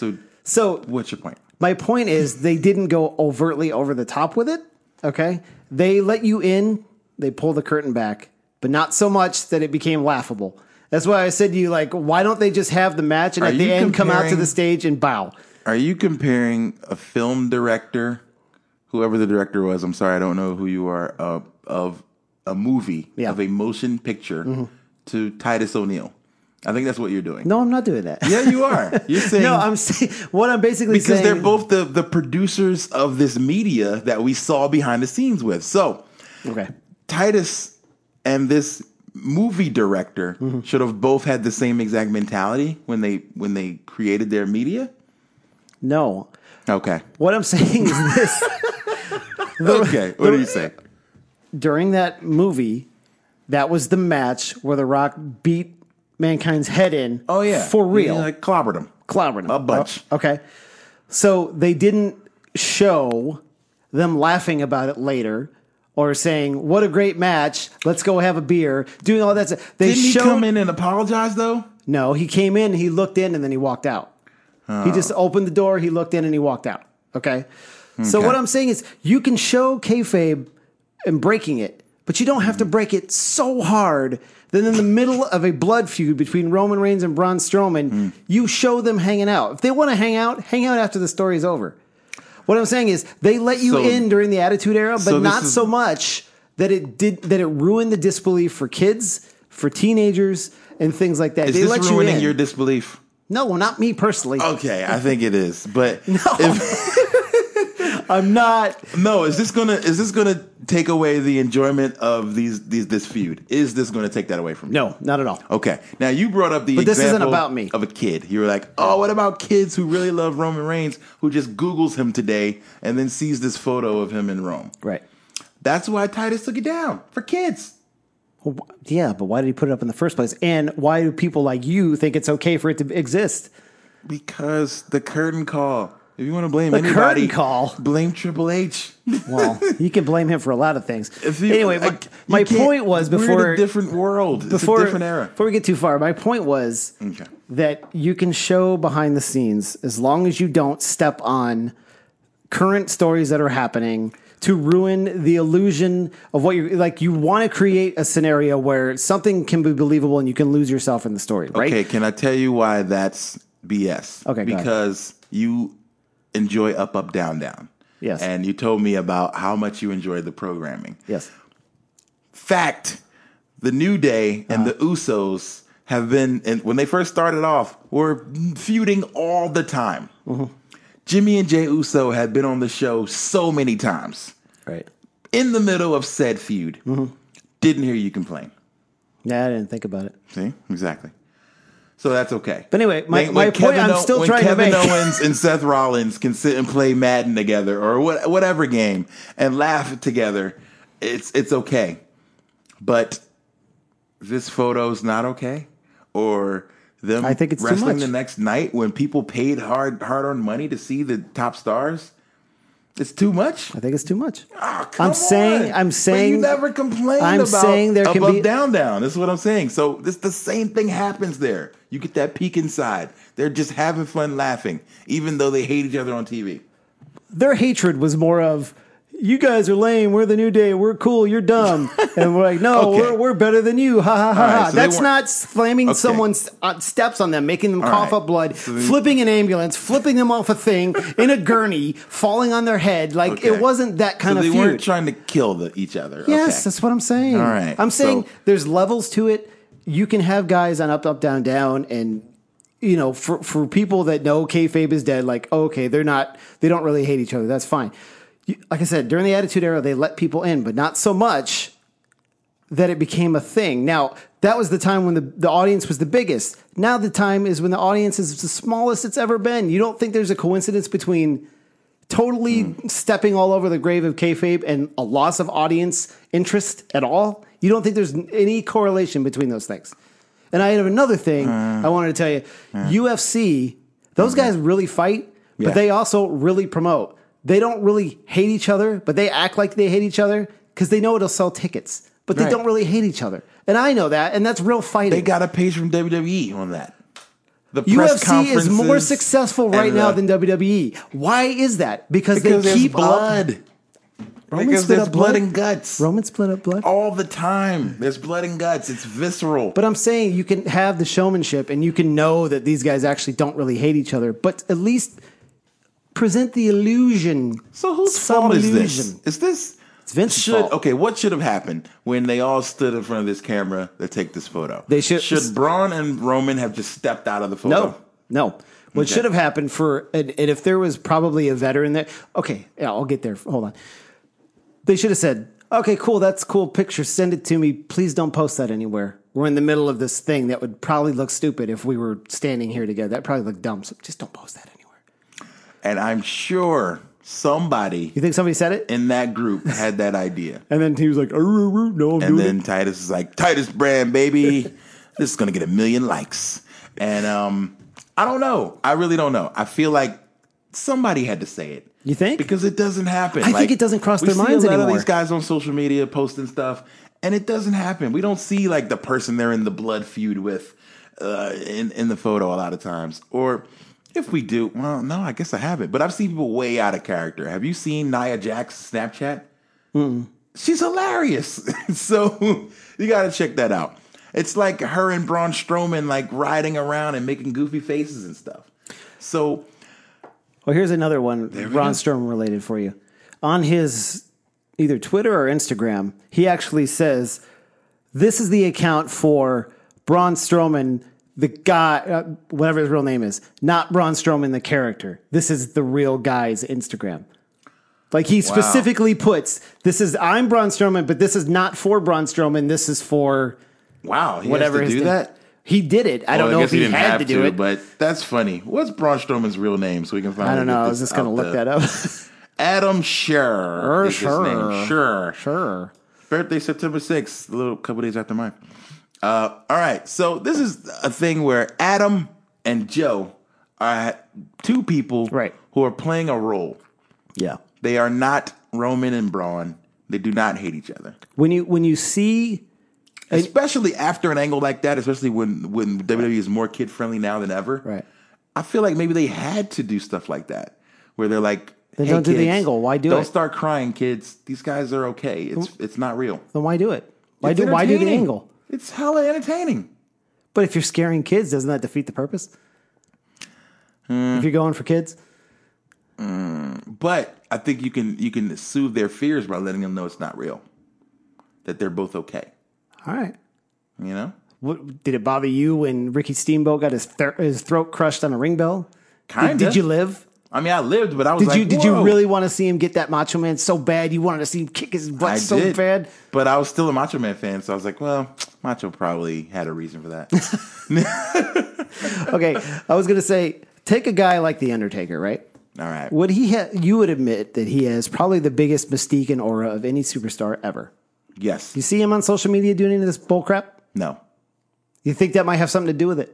So What's your point? my point is they didn't go overtly over the top with it. Okay. They let you in, they pull the curtain back, but not so much that it became laughable. That's why I said to you, like, why don't they just have the match and Are at the you end come out to comparing- the stage and bow? Are you comparing a film director, whoever the director was, I'm sorry, I don't know who you are, of a movie, Yeah. of a motion picture to Titus O'Neil? I think that's what you're doing. No, I'm not doing that. Yeah, you are. You're saying No, I'm saying what I'm basically because saying. they're both the producers of this media that we saw behind the scenes with. So Okay. Titus and this movie director should have both had the same exact mentality when they created their media. No. Okay. What I'm saying is this. Okay. What do you say? During that movie, that was the match where The Rock beat Mankind's head in. Oh yeah, For real. He, like clobbered him. Clobbered him. A bunch. Oh, okay. So they didn't show them laughing about it later or saying, what a great match. Let's go have a beer. Doing all that stuff. They Didn't he showed, come in and apologize though? No, he came in, he looked in, and then he walked out. He just opened the door, he looked in, and he walked out. Okay? So Okay. what I'm saying is you can show kayfabe and breaking it, but you don't have to break it so hard that in the middle of a blood feud between Roman Reigns and Braun Strowman, you show them hanging out. If they want to hang out after the story is over. What I'm saying is they let you So- in during the Attitude Era, but so this not is- so much that it ruined the disbelief for kids, for teenagers, and things like that. Is They this let you ruining in. your disbelief? No, well, not me personally. Okay, I think it is. But I'm not. no, is this gonna take away the enjoyment of this feud? Is this gonna take that away from you? No, not at all. Okay. Now you brought up the But this isn't example about me. of a kid. You were like, "Oh, what about kids who really love Roman Reigns who just Googles him today and then sees this photo of him in Rome?" Right. That's why Titus took it down for kids. Well, yeah, but why did he put it up in the first place? And why do people like you think it's okay for it to exist? Because the curtain call. If you want to blame The anybody, curtain call? blame Triple H. Well, you can blame him for a lot of things. If you- Anyway, like, my you can't- point was we're before in a different world. It's a different era. Before we get too far, my point was Okay. that you can show behind the scenes as long as you don't step on current stories that are happening to ruin the illusion of what you're like. You want to create a scenario where something can be believable and you can lose yourself in the story, right? Okay, can I tell you why that's BS? Okay, go ahead. because you enjoy Up, Up, Down, Down. Yes. And you told me about how much you enjoyed the programming. Yes. Fact, the New Day and the Usos have been, and when they first started off, were feuding all the time. Jimmy and Jay Uso had been on the show so many times. Right. In the middle of said feud, didn't hear you complain. Yeah, I didn't think about it. See? Exactly. So that's okay. But anyway, my point Kevin I'm still trying to Kevin make. Owens and Seth Rollins can sit and play Madden together or whatever game and laugh together, it's okay. But this photo's not okay? Or them I think it's too wrestling much. the next night when people paid hard-earned money to see the top stars? It's too much? I think it's too much. Oh, come I'm saying- on. I'm But saying- you never complained I'm about saying there up, can up, be- down, down. That's what I'm saying. So the same thing happens there. You get that peek inside. They're just having fun laughing, even though they hate each other on TV. Their hatred was more of, you guys are lame. We're the New Day. We're cool. You're dumb. And we're like, no, Okay. we're better than you. Ha ha ha All right, ha. so they That's weren't- not slamming Okay. someone's steps on them, making them cough right. up blood, So then- flipping an ambulance, flipping them off a thing in a gurney, falling on their head. Like Okay. it wasn't that kind so of they feud. weren't trying to kill each other. Yes, Okay. that's what I'm saying. All right, I'm saying so- there's levels to it. You can have guys on up, up, down, down, and you know, for people that know kayfabe is dead, like okay, they don't really hate each other. That's fine. Like I said, during the Attitude Era, they let people in, but not so much that it became a thing. Now, that was the time when the audience was the biggest. Now the time is when the audience is the smallest it's ever been. You don't think there's a coincidence between totally stepping all over the grave of kayfabe and a loss of audience interest at all? You don't think there's any correlation between those things? And I have another thing I wanted to tell you. UFC, those guys really fight, but Yeah. they also really promote. They don't really hate each other, but they act like they hate each other because they know it'll sell tickets. But they Right. don't really hate each other. And I know that, and that's real fighting. They got a page from WWE on that. The press UFC is more conferences successful right and now the- than WWE. Why is that? Because Because they there's keep blood. up. Roman Because split there's up blood and guts. Roman split up blood. All the time. There's blood and guts. It's visceral. But I'm saying you can have the showmanship and you can know that these guys actually don't really hate each other, but at least present the illusion. So whose some fault is this? illusion. Is this It's Vince's fault. Okay, what should have happened when they all stood in front of this camera to take this photo? They should- Braun and Roman have just stepped out of the photo? No. What Okay. should have happened and if there was probably a veteran there, okay, yeah, I'll get there. Hold on. They should have said, okay, cool, that's a cool picture. Send it to me. Please don't post that anywhere. We're in the middle of this thing that would probably look stupid if we were standing here together. That probably look dumb. So just don't post that anywhere. And I'm sure somebody You think somebody said it? in that group had that idea. And then he was like, no, I'm And doing then it. Titus is like, Titus brand, baby. This is going to get 1 million likes. And I don't know. I really don't know. I feel like somebody had to say it. You think? Because it doesn't happen. I think it doesn't cross their minds We see a lot anymore. of these guys on social media posting stuff, and it doesn't happen. We don't see like the person they're in the blood feud with in the photo a lot of times. Or if we do, well, no, I guess I haven't. But I've seen people way out of character. Have you seen Nia Jax's Snapchat? She's hilarious. So you got to check that out. It's like her and Braun Strowman like riding around and making goofy faces and stuff. So Well, here's another one, we Braun go. Strowman related for you. On his either Twitter or Instagram, he actually says, this is the account for Braun Strowman, the guy, whatever his real name is, not Braun Strowman, the character. This is the real guy's Instagram. Like he specifically puts, I'm Braun Strowman, but this is not for Braun Strowman. This is for wow, he whatever has to his do name- that. He did it. I don't know if he didn't had have to do it. but that's funny. What's Braun Strowman's real name so we can find? I don't know. I was just going to look that up. Adam Scherr. is his Sure. name. Sure. Sure. Birthday September 6th, a little couple days after mine. All right, so this is a thing where Adam and Joe are two people Right. who are playing a role. Yeah. They are not Roman and Braun. They do not hate each other. When you see, Especially after an angle like that, especially when WWE is more kid friendly now than ever. right, I feel like maybe they had to do stuff like that, where they're like, Then hey, don't do the kids, angle. Why do Don't it? start crying, kids. These guys are okay. It's not real. then why do it? Why It's do the entertaining. angle? It's hella entertaining. But if you're scaring kids, doesn't that defeat the purpose? If you're going for kids, But I think you can soothe their fears by letting them know it's not real, that they're both okay. all right. You know, What, did it bother you when Ricky Steamboat got his throat crushed on a ring bell? Kinda. Did you live? I mean, I lived, but I was Did you whoa. really want to see him get that Macho Man so bad? You wanted to see him kick his butt I so did, bad? but I was still a Macho Man fan, so I was like, well, Macho probably had a reason for that. Okay, I was gonna say, take a guy like the Undertaker, right? All right. Would you would admit that he has probably the biggest mystique and aura of any superstar ever. Yes. You see him on social media doing any of this bull crap? No. You think that might have something to do with it?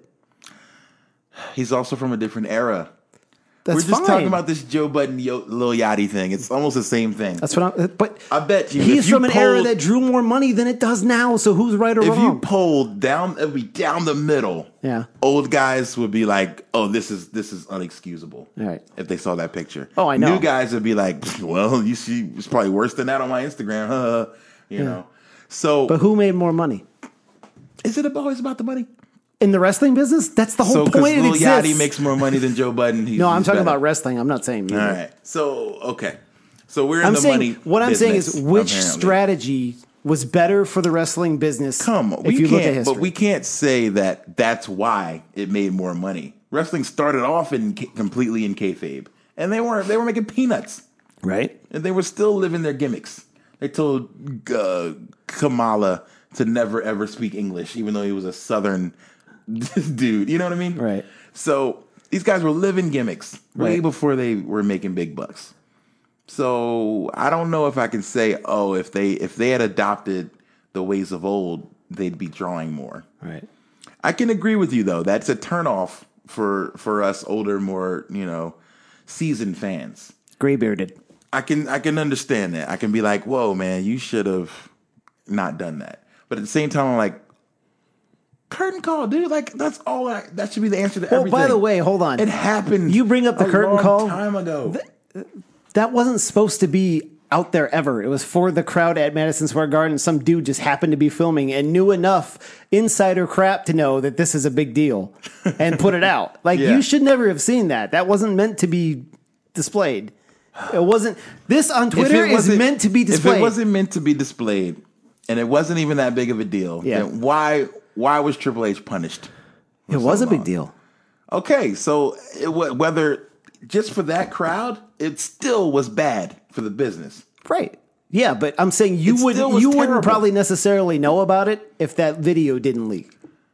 He's also from a different era. That's We're just fine. talking about this Joe Budden, Lil Yachty thing. It's almost the same thing. That's what I'm. But I bet you. he's if you from an era polled- that drew more money than it does now. So who's right or If you wrong? polled down, it'd be down the middle. Yeah. Old guys would be like, "Oh, this is unexcusable." All right. If they saw that picture. Oh, I know. New guys would be like, "Well, you see, it's probably worse than that on my Instagram." You know. So, But who made more money is it always about the money? in the wrestling business? That's the whole So, because point. It Lil exists. Yachty makes more money than Joe Budden. no, I'm he's talking better. about wrestling. I'm not saying music. All right. So, okay. So we're in I'm the saying money. what I'm saying is business, which apparently. strategy was better for the wrestling business. Come, if we you look at can't, history. but we can't say that that's why it made more money. Wrestling started off completely in kayfabe, and they were making peanuts, right? and they were still living their gimmicks. They told Kamala to never ever speak English, even though he was a Southern dude. You know what I mean? Right. So these guys were living gimmicks way Right. before they were making big bucks. So I don't know if I can say, oh, if they had adopted the ways of old, they'd be drawing more. Right. I can agree with you though. That's a turnoff for us older, more seasoned fans. Gray bearded. I can understand that. I can be like, whoa, man, you should have not done that. But at the same time, I'm like, Curtain call, dude. Like that's all. That should be the answer to Well, everything. by the way, hold on. It happened. You bring up the a curtain long call. time ago. That wasn't supposed to be out there ever. It was for the crowd at Madison Square Garden. Some dude just happened to be filming and knew enough insider crap to know that this is a big deal and put it out. Like Yeah. you should never have seen that. That wasn't meant to be displayed. It wasn't. This on Twitter is meant to be displayed. If it wasn't meant to be displayed, and it wasn't even that big of a deal, Yeah. then why was Triple H punished? It was a big deal. Okay, so whether just for that crowd, it still was bad for the business. Right. Yeah, but I'm saying It you still was wouldn't terrible. probably necessarily know about it if that video didn't leak.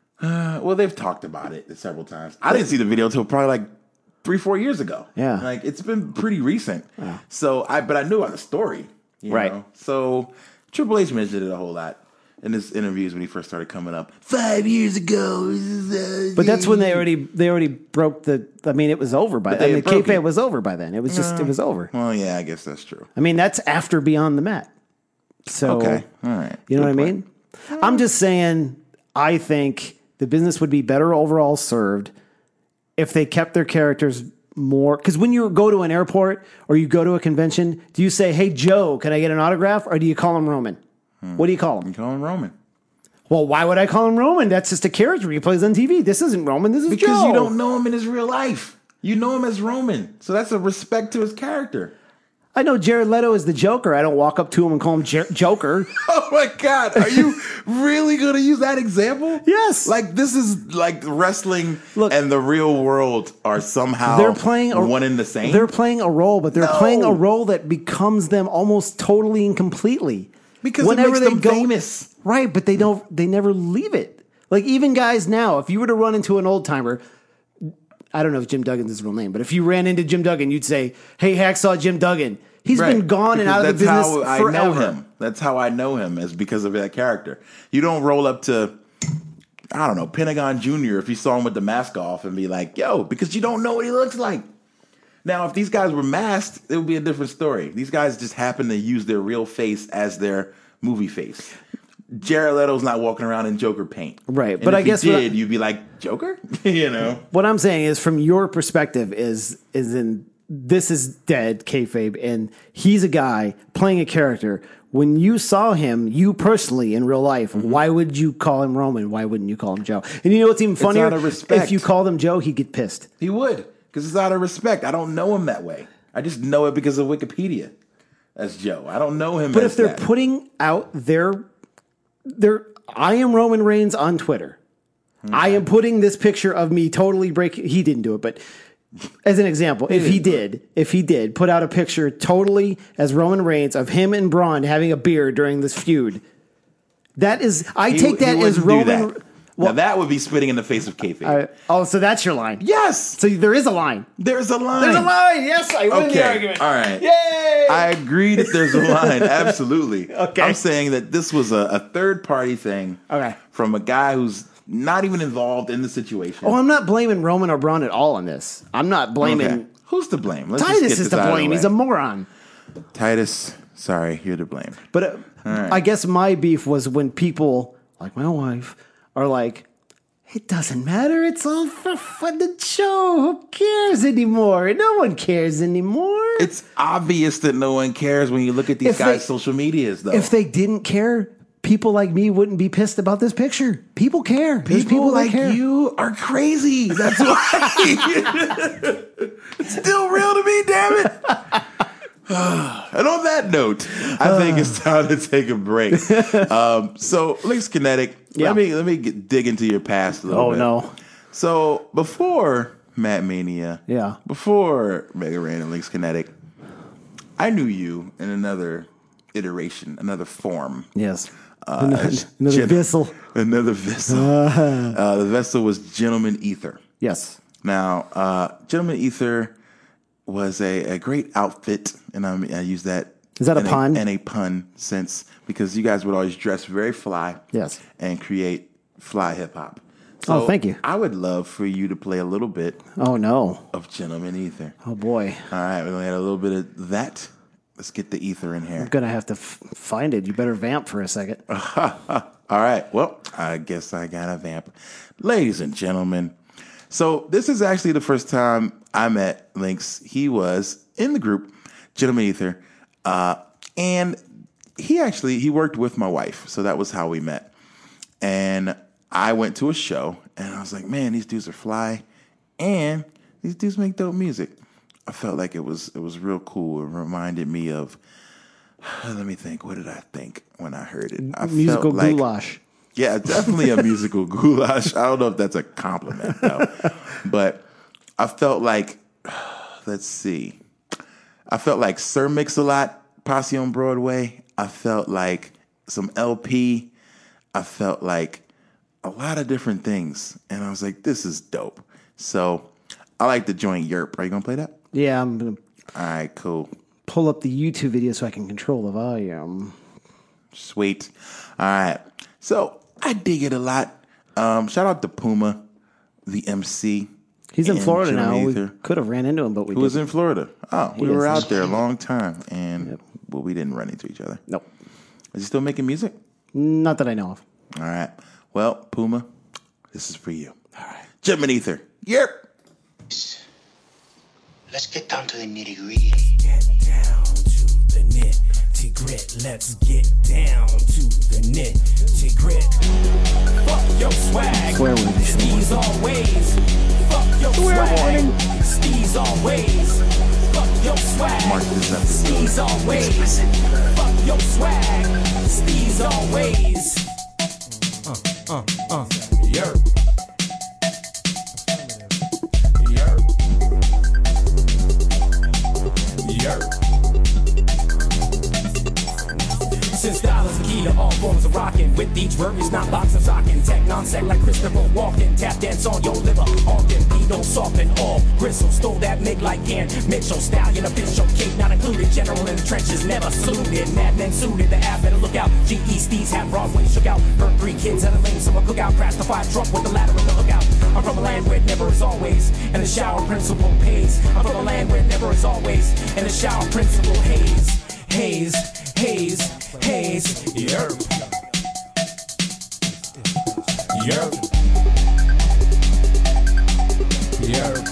Well, they've talked about it several times. I didn't see the video until probably like 3-4 years ago. Yeah. Like it's been pretty recent. So but I knew about the story. You Right. know? So Triple H mentioned it a whole lot in his interviews when he first started coming up 5 years ago. But that's when they already broke the. I mean, it was over by then. I mean, broke kayfabe it. was over by then. It was just it was over. Well, yeah, I guess that's true. I mean, that's after Beyond the Mat. So Okay, all right. you know Good what I point. mean? I'm just saying. I think the business would be better overall served if they kept their characters more. Because when you go to an airport or you go to a convention, do you say, "Hey Joe, can I get an autograph?" Or do you call him Roman? What do you call him? You call him Roman. Well, why would I call him Roman? That's just a character he plays on TV. This isn't Roman. This is Because Joe. you don't know him in his real life. You know him as Roman. So that's a respect to his character. I know Jared Leto is the Joker. I don't walk up to him and call him Joker. Oh my God. Are you really going to use that example? Yes. Like this is like wrestling Look, and the real world are somehow They're playing one and the same. They're playing a role, but they're No. playing a role that becomes them almost totally and completely. because it makes them famous. Right, but they never leave it. Like even guys now, if you were to run into an old timer, I don't know if Jim Duggan's his real name, but if you ran into Jim Duggan, you'd say, "Hey, Hacksaw Jim Duggan." He's Right. been gone and Because out of the business that's how forever. I know him. That's how I know him, is because of that character. You don't roll up to, I don't know, Pentagon Jr. if you saw him with the mask off and be like, yo, because you don't know what he looks like. Now, if these guys were masked, it would be a different story. These guys just happen to use their real face as their movie face. Jared Leto's not walking around in Joker paint. Right, And but if I guess he what did, you'd be like, Joker? You know? What I'm saying is, from your perspective, is in this is dead kayfabe, and he's a guy playing a character. When you saw him, you personally in real life, why would you call him Roman? Why wouldn't you call him Joe? And you know what's even funnier? out of respect. If you called him Joe, he'd get pissed. He would, because it's out of respect. I don't know him that way. I just know it because of Wikipedia as Joe. I don't know him But as if they're that. putting out their I am Roman Reigns on Twitter. I am putting this picture of me totally breaking. He didn't do it, but as an example, if he did put out a picture totally as Roman Reigns of him and Braun having a beer during this feud, that is, I take that as wouldn't do Roman. that. Now that would be spitting in the face of kayfabe. So that's your line. Yes, So there is a line. there's a line. There's a line. Yes, I win the Okay, argument. all right. Yay! I agree that there's a line. Absolutely. Okay. I'm saying that this was a third party thing. Okay. From a guy who's not even involved in the situation. Oh, I'm not blaming Roman or Braun at all on this. I'm not blaming. Okay. Who's to blame? Let's just get Titus is this to out of the blame. way. He's a moron. Titus, sorry, you're to blame. But I guess my beef was when people, like my wife, are like, it doesn't matter. It's all for fun to show. Who cares anymore? No one cares anymore. It's obvious that no one cares when you look at these If guys' they- social medias, though. If they didn't care, people like me wouldn't be pissed about this picture. People care. There's People that like care. you are crazy. That's why. It's still real to me, damn it. And on that note, I think it's time to take a break. So, Links Kinetic, Yeah. let me dig into your past a little bit. Oh, no. So, before Matt Mania, Yeah. before Mega Ran and Links Kinetic, I knew you in another iteration, another form. Yes. as Another Gen- vessel. Another vessel. The vessel was Gentleman Ether. Yes. Now, Gentleman Ether was a great outfit, and I use that. Is that a in pun? And a pun sense, because you guys would always dress very fly. Yes. And create fly hip hop. So Oh, thank you. I would love for you to play a little bit Oh, no. of Gentleman Ether. Oh, boy. All right, we're going to add a little bit of that. Let's get the ether in here. I'm going to have to find it. You better vamp for a second. All All right. Well, I guess I got a vamp. Ladies and gentlemen, so this is actually the first time I met Lynx. He was in the group, Gentleman Ether, and he worked with my wife, so that was how we met. And I went to a show, and I was like, man, these dudes are fly, and these dudes make dope music. I felt like it was real cool. It reminded me of, let me think, what did I think when I heard it? I Musical felt like, goulash. yeah, definitely a musical goulash. I don't know if that's a compliment, though. But I felt like, let's see. I felt like Sir Mix-a-Lot, Posse on Broadway. I felt like some LP. I felt like a lot of different things. And I was like, this is dope. So I like the joint Yerp. Are you going to play that? Yeah, I'm going to All right, cool. pull up the YouTube video so I can control the volume. Sweet. All right. So I dig it a lot. Shout out to Puma, the MC. He's in and Florida now. Gentleman We Ether. could have ran into him, but we Who was didn't. in Florida? Oh, we He were is. out there a long time, and well, we didn't run into each other. Nope. Is he still making music? Not that I know of. All right. Well, Puma, this is for you. All right. Gentleman Ether. Yep. Let's get down to the nitty-gritty. Get down to the nitty-grit. Let's get down to the nitty-grit. Fuck your swag. Swear word. Steez always. Fuck your swag. Steez always. Fuck your swag. Mark this episode. Steez always. Fuck your swag. Steez always. Yerp. Yerp. Yerp. Since style is the key to all forms of rockin', with each verb is not box of sockin'. Tech non-sec like Christopher Walken. Tap dance on your liver often. We don't soften all gristle. Stole that Mick like Ken Mitchell. Stallion official cake not included. General in the trenches never saluted. Madmen suited. The app better look out. GE Steez had Broadway shook out. Burnt 3 kids at a lane. Summer cookout. Crashed the 5 truck with the ladder in the hookout. I'm from a land where it never is always, and the shower principle pays. I'm from a land where it never is always, and the shower principle haze. Haze. Haze, haze, yerp. Yerp. Yerp.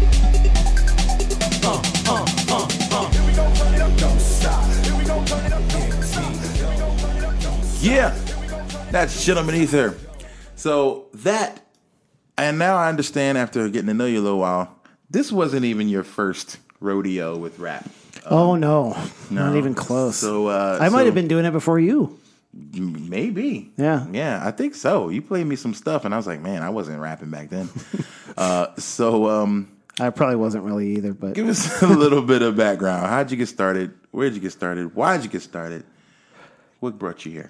Here we go, turn it up, don't stop. Here we go, turn it up, don't stop. Here we go, turn it up, don't stop. Yeah. That's Gentleman Ether. So that, and now I understand after getting to know you a little while, this wasn't even your first rodeo with rap. Oh, no. Not even close. So I might have been doing it before you. Maybe. Yeah. Yeah, I think so. You played me some stuff, and I was like, man, I wasn't rapping back then. I probably wasn't really either, but Give us a little bit of background. How'd you get started? Where'd you get started? Why'd you get started? What brought you here?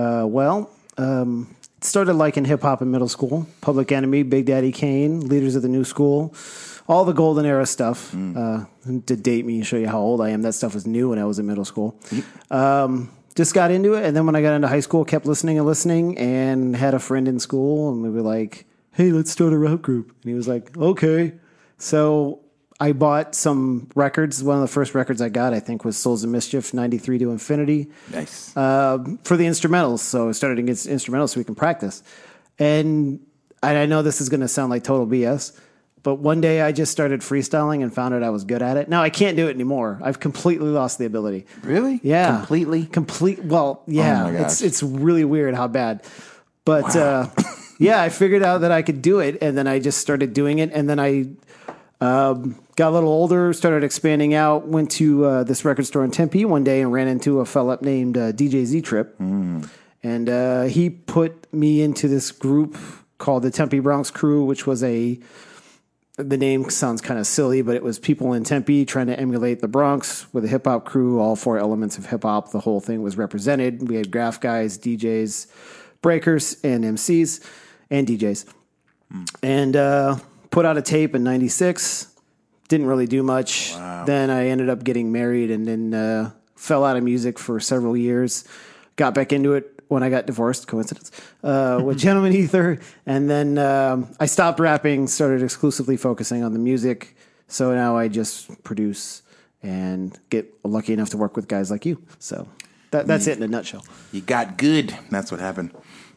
started liking hip hop in middle school. Public Enemy, Big Daddy Kane, Leaders of the New School, all the golden era stuff. To date me and show you how old I am, that stuff was new when I was in middle school. Just got into it, and then when I got into high school, kept listening, and had a friend in school, and we were like, hey, let's start a rap group. And he was like, okay. So I bought some records. One of the first records I got, I think, was Souls of Mischief, 93 to Infinity. Nice. For the instrumentals. So I started to get instrumentals so we can practice. And I know this is going to sound like total BS, but one day I just started freestyling and found out I was good at it. Now I can't do it anymore. I've completely lost the ability. Really? Yeah. Completely? Well, yeah. Oh my gosh. It's really weird how bad. But yeah, I figured out that I could do it, and then I just started doing it, and then I got a little older, started expanding out, went to this record store in Tempe one day and ran into a fella named DJ Z-Trip. And he put me into this group called the Tempe Bronx Crew, which was the name sounds kind of silly, but it was people in Tempe trying to emulate the Bronx with a hip-hop crew, all four elements of hip-hop. The whole thing was represented. We had graph guys, DJs, breakers, and MCs, and DJs. And put out a tape in 96. Didn't really do much. Wow. Then I ended up getting married and then fell out of music for several years. Got back into it when I got divorced, coincidence, with Gentleman Ether. And then I stopped rapping, started exclusively focusing on the music. So now I just produce and get lucky enough to work with guys like you. So that's it in a nutshell. You got good. That's what happened.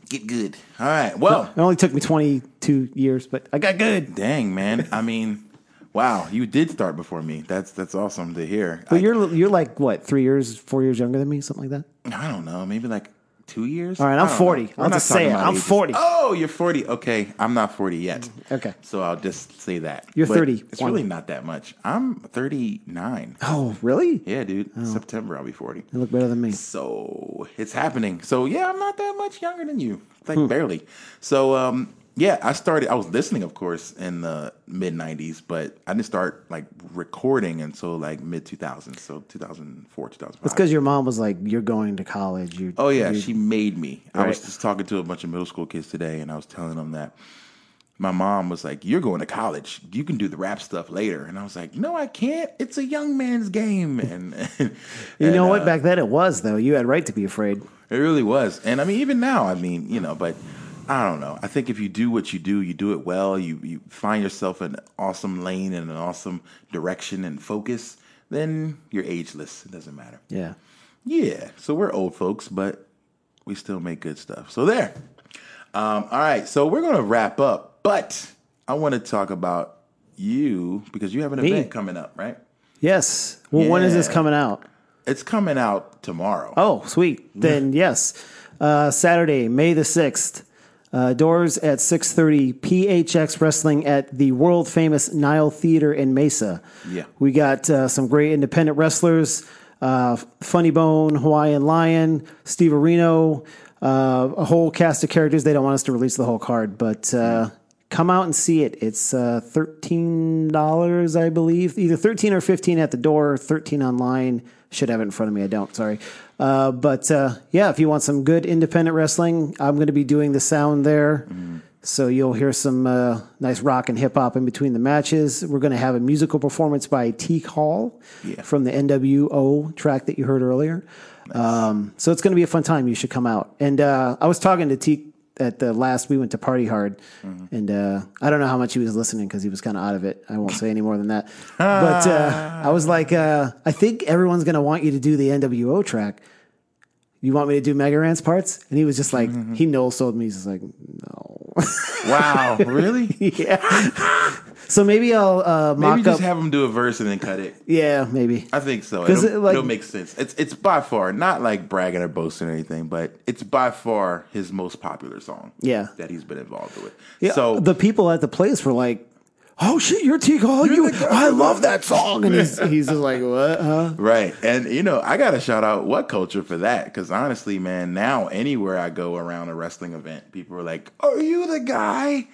Get good. All right. Well, It only took me 22 years, but I got good. dang, man. I mean, wow, you did start before me. That's awesome to hear. But you're like, what, 3 years, 4 years younger than me? Something like that? I don't know, maybe like 2 years. All right, I I'm don't 40. know. We're I'll not just talking say it. about I'm ages. 40. Oh, you're 40. Okay, I'm not 40 yet. Okay. So I'll just say that. You're But 30. It's really not that much. I'm 39. Oh, really? Yeah, dude. September I'll be 40. You look better than me. So it's happening. So yeah, I'm not that much younger than you. Like barely. So yeah, I was listening, of course, in the mid 90s, but I didn't start like recording until like mid 2000s. So 2004, 2005. It's because your mom was like, you're going to college. Oh yeah, she made me. I was Right. just talking to a bunch of middle school kids today, and I was telling them that my mom was like, "You're going to college. You can do the rap stuff later." And I was like, "No, I can't. It's a young man's game." And You know what? Back then it was, though. You had right to be afraid. it really was. And I mean, even now, I mean, but I don't know. I think if you do what you do it well. You find yourself in an awesome lane and an awesome direction and focus. Then you're ageless. It doesn't matter. Yeah. Yeah, so we're old folks, but we still make good stuff. So there. All right, so we're going to wrap up, but I want to talk about you because you have an Me? event coming up, right? Yes. Well, when is this Yeah. coming out? It's coming out tomorrow. Oh, sweet. Then yes, Saturday, May the 6th. Doors at 6:30. PHX Wrestling at the world famous Nile Theater in Mesa. Yeah. We got some great independent wrestlers. Funny Bone, Hawaiian Lion, Steve Areno, a whole cast of characters. They don't want us to release the whole card, but come out and see it. It's $13, I believe. Either 13 or 15 at the door, 13 online. Should have it in front of me. I don't. Sorry. But yeah, if you want some good independent wrestling, I'm going to be doing the sound there. So you'll hear some nice rock and hip hop in between the matches. We're going to have a musical performance by Teak Hall from the NWO track that you heard earlier. So it's going to be a fun time. You should come out. And I was talking to Teak at the last, we went to Party Hard, and I don't know how much he was listening because he was kind of out of it. I won't say any more than that. But I was like, I think everyone's going to want you to do the NWO track. You want me to do Mega Ran's parts? And he was just like, he no-sold me. He's just like, no. Wow, really? Yeah. So maybe I'll mock Maybe just up. have him do a verse and then cut it. Yeah, maybe. I think so. 'Cause It'll make sense. It's by far, not like bragging or boasting or anything, but it's by far his most popular song. Yeah. That he's been involved with. Yeah, So the people at the place were like, "Oh shit, you're Teak Hall! I love that song!" And he's just like, "What? Huh?" right. And, I got to shout out What Culture for that. Because honestly, man, now anywhere I go around a wrestling event, people are like, "Are you the guy?"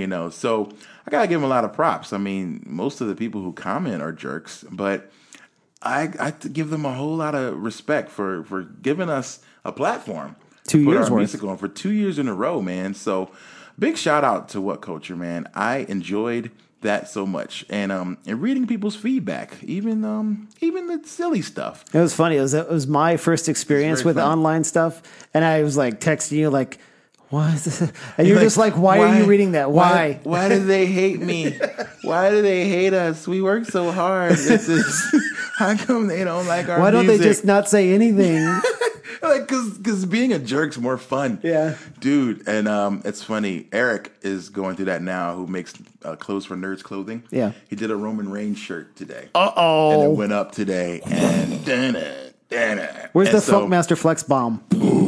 So I got to give him a lot of props. I mean, most of the people who comment are jerks, but I have to give them a whole lot of respect for giving us a platform. 2 to put years our worth. music on for 2 years in a row, man. So big shout out to What Culture, man. I enjoyed that so much, and reading people's feedback, even the silly stuff. It was funny. It was my first experience very with funny. online stuff, and I was like texting you like, "What?" And you're just like, "Why are you reading that? Why?" Why do they hate me? Why do they hate us? We work so hard. How come they don't like our Why don't they music? just not say anything? Like, cause being a jerk's more fun. Yeah. Dude. And it's funny. Eric is going through that now, who makes clothes for Nerds Clothing. Yeah. He did a Roman Reigns shirt today. Uh-oh. And it went up today. And Where's and the so, Funkmaster Flex bomb?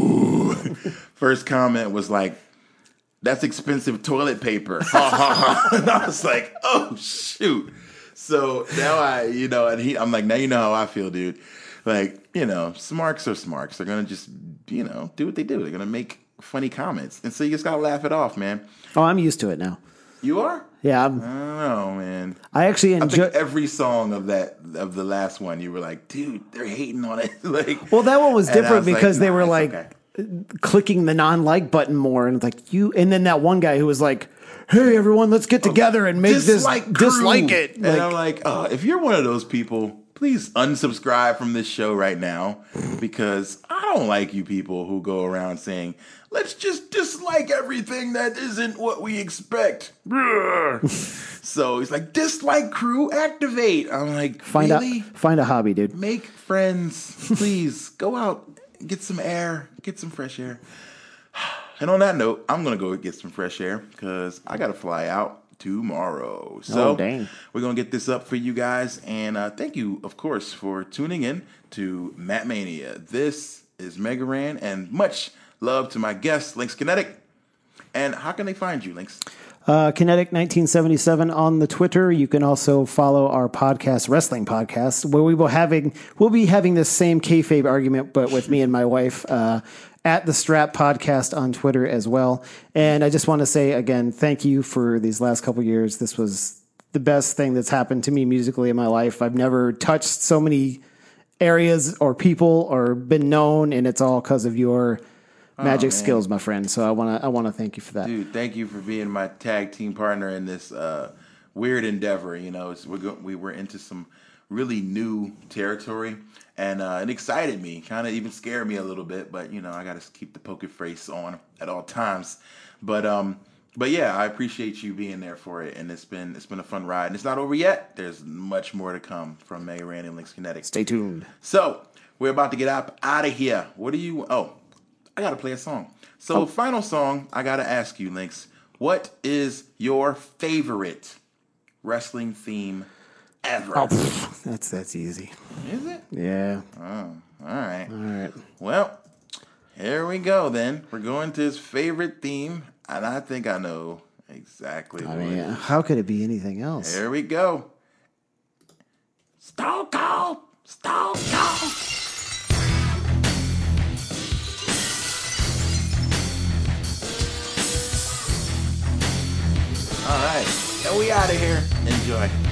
First comment was like, "That's expensive toilet paper." And I was like, "Oh shoot!" So now I'm like, now you know how I feel, dude. Like, smarks are smarks. They're gonna just, do what they do. They're gonna make funny comments, and so you just gotta laugh it off, man. Oh, I'm used to it now. You are? Yeah, I don't know, man. I actually I enjoy. think every song of the last one, you were like, dude, they're hating on it. Like, Well, that one was and I different was because they nah, were it's like okay. clicking the non-like button more, and like you. And then that one guy who was like, "Hey, everyone, let's get together and make Dislike this crew. dislike it." And I'm like, oh, if you're one of those people, please unsubscribe from this show right now, because I don't like you people who go around saying, let's just dislike everything that isn't what we expect. So he's like, dislike crew, activate. I'm like, find a hobby, dude. Make friends, please. Go out, get some air, get some fresh air. And on that note, I'm going to go get some fresh air because I got to fly out tomorrow. So dang. we're going to get this up for you guys. And thank you, of course, for tuning in to Matt Mania. This is Mega Ran, and much love to my guest, Lynx Kinetic. And how can they find you, Lynx? Kinetic 1977 on the Twitter. You can also follow our podcast, Wrestling Podcast, where we'll be having this same kayfabe argument, but with me and my wife, at the Strap Podcast on Twitter as well. And I just want to say again, thank you for these last couple years. This was the best thing that's happened to me musically in my life. I've never touched so many areas or people or been known, and it's all because of your magic skills, my friend. So I want to thank you for that. Dude, thank you for being my tag team partner in this weird endeavor. You know, we were into some really new territory, and it excited me, kind of even scared me a little bit. But you know, I got to keep the poker face on at all times. But yeah, I appreciate you being there for it, and it's been a fun ride, and it's not over yet. There's much more to come from Mega Ran and Lynx Kinetic. Stay tuned. So we're about to get out of here. What do you? Oh, I got to play a song. So final song, I got to ask you, Lynx, what is your favorite wrestling theme ever? Oh, that's easy. Is it? Yeah. Oh, all right. All right. Well, here we go then. We're going to his favorite theme, and I think I know exactly what it is. How could it be anything else? Here we go. Stone Cold! Stone Cold! All right, and we out of here. Enjoy.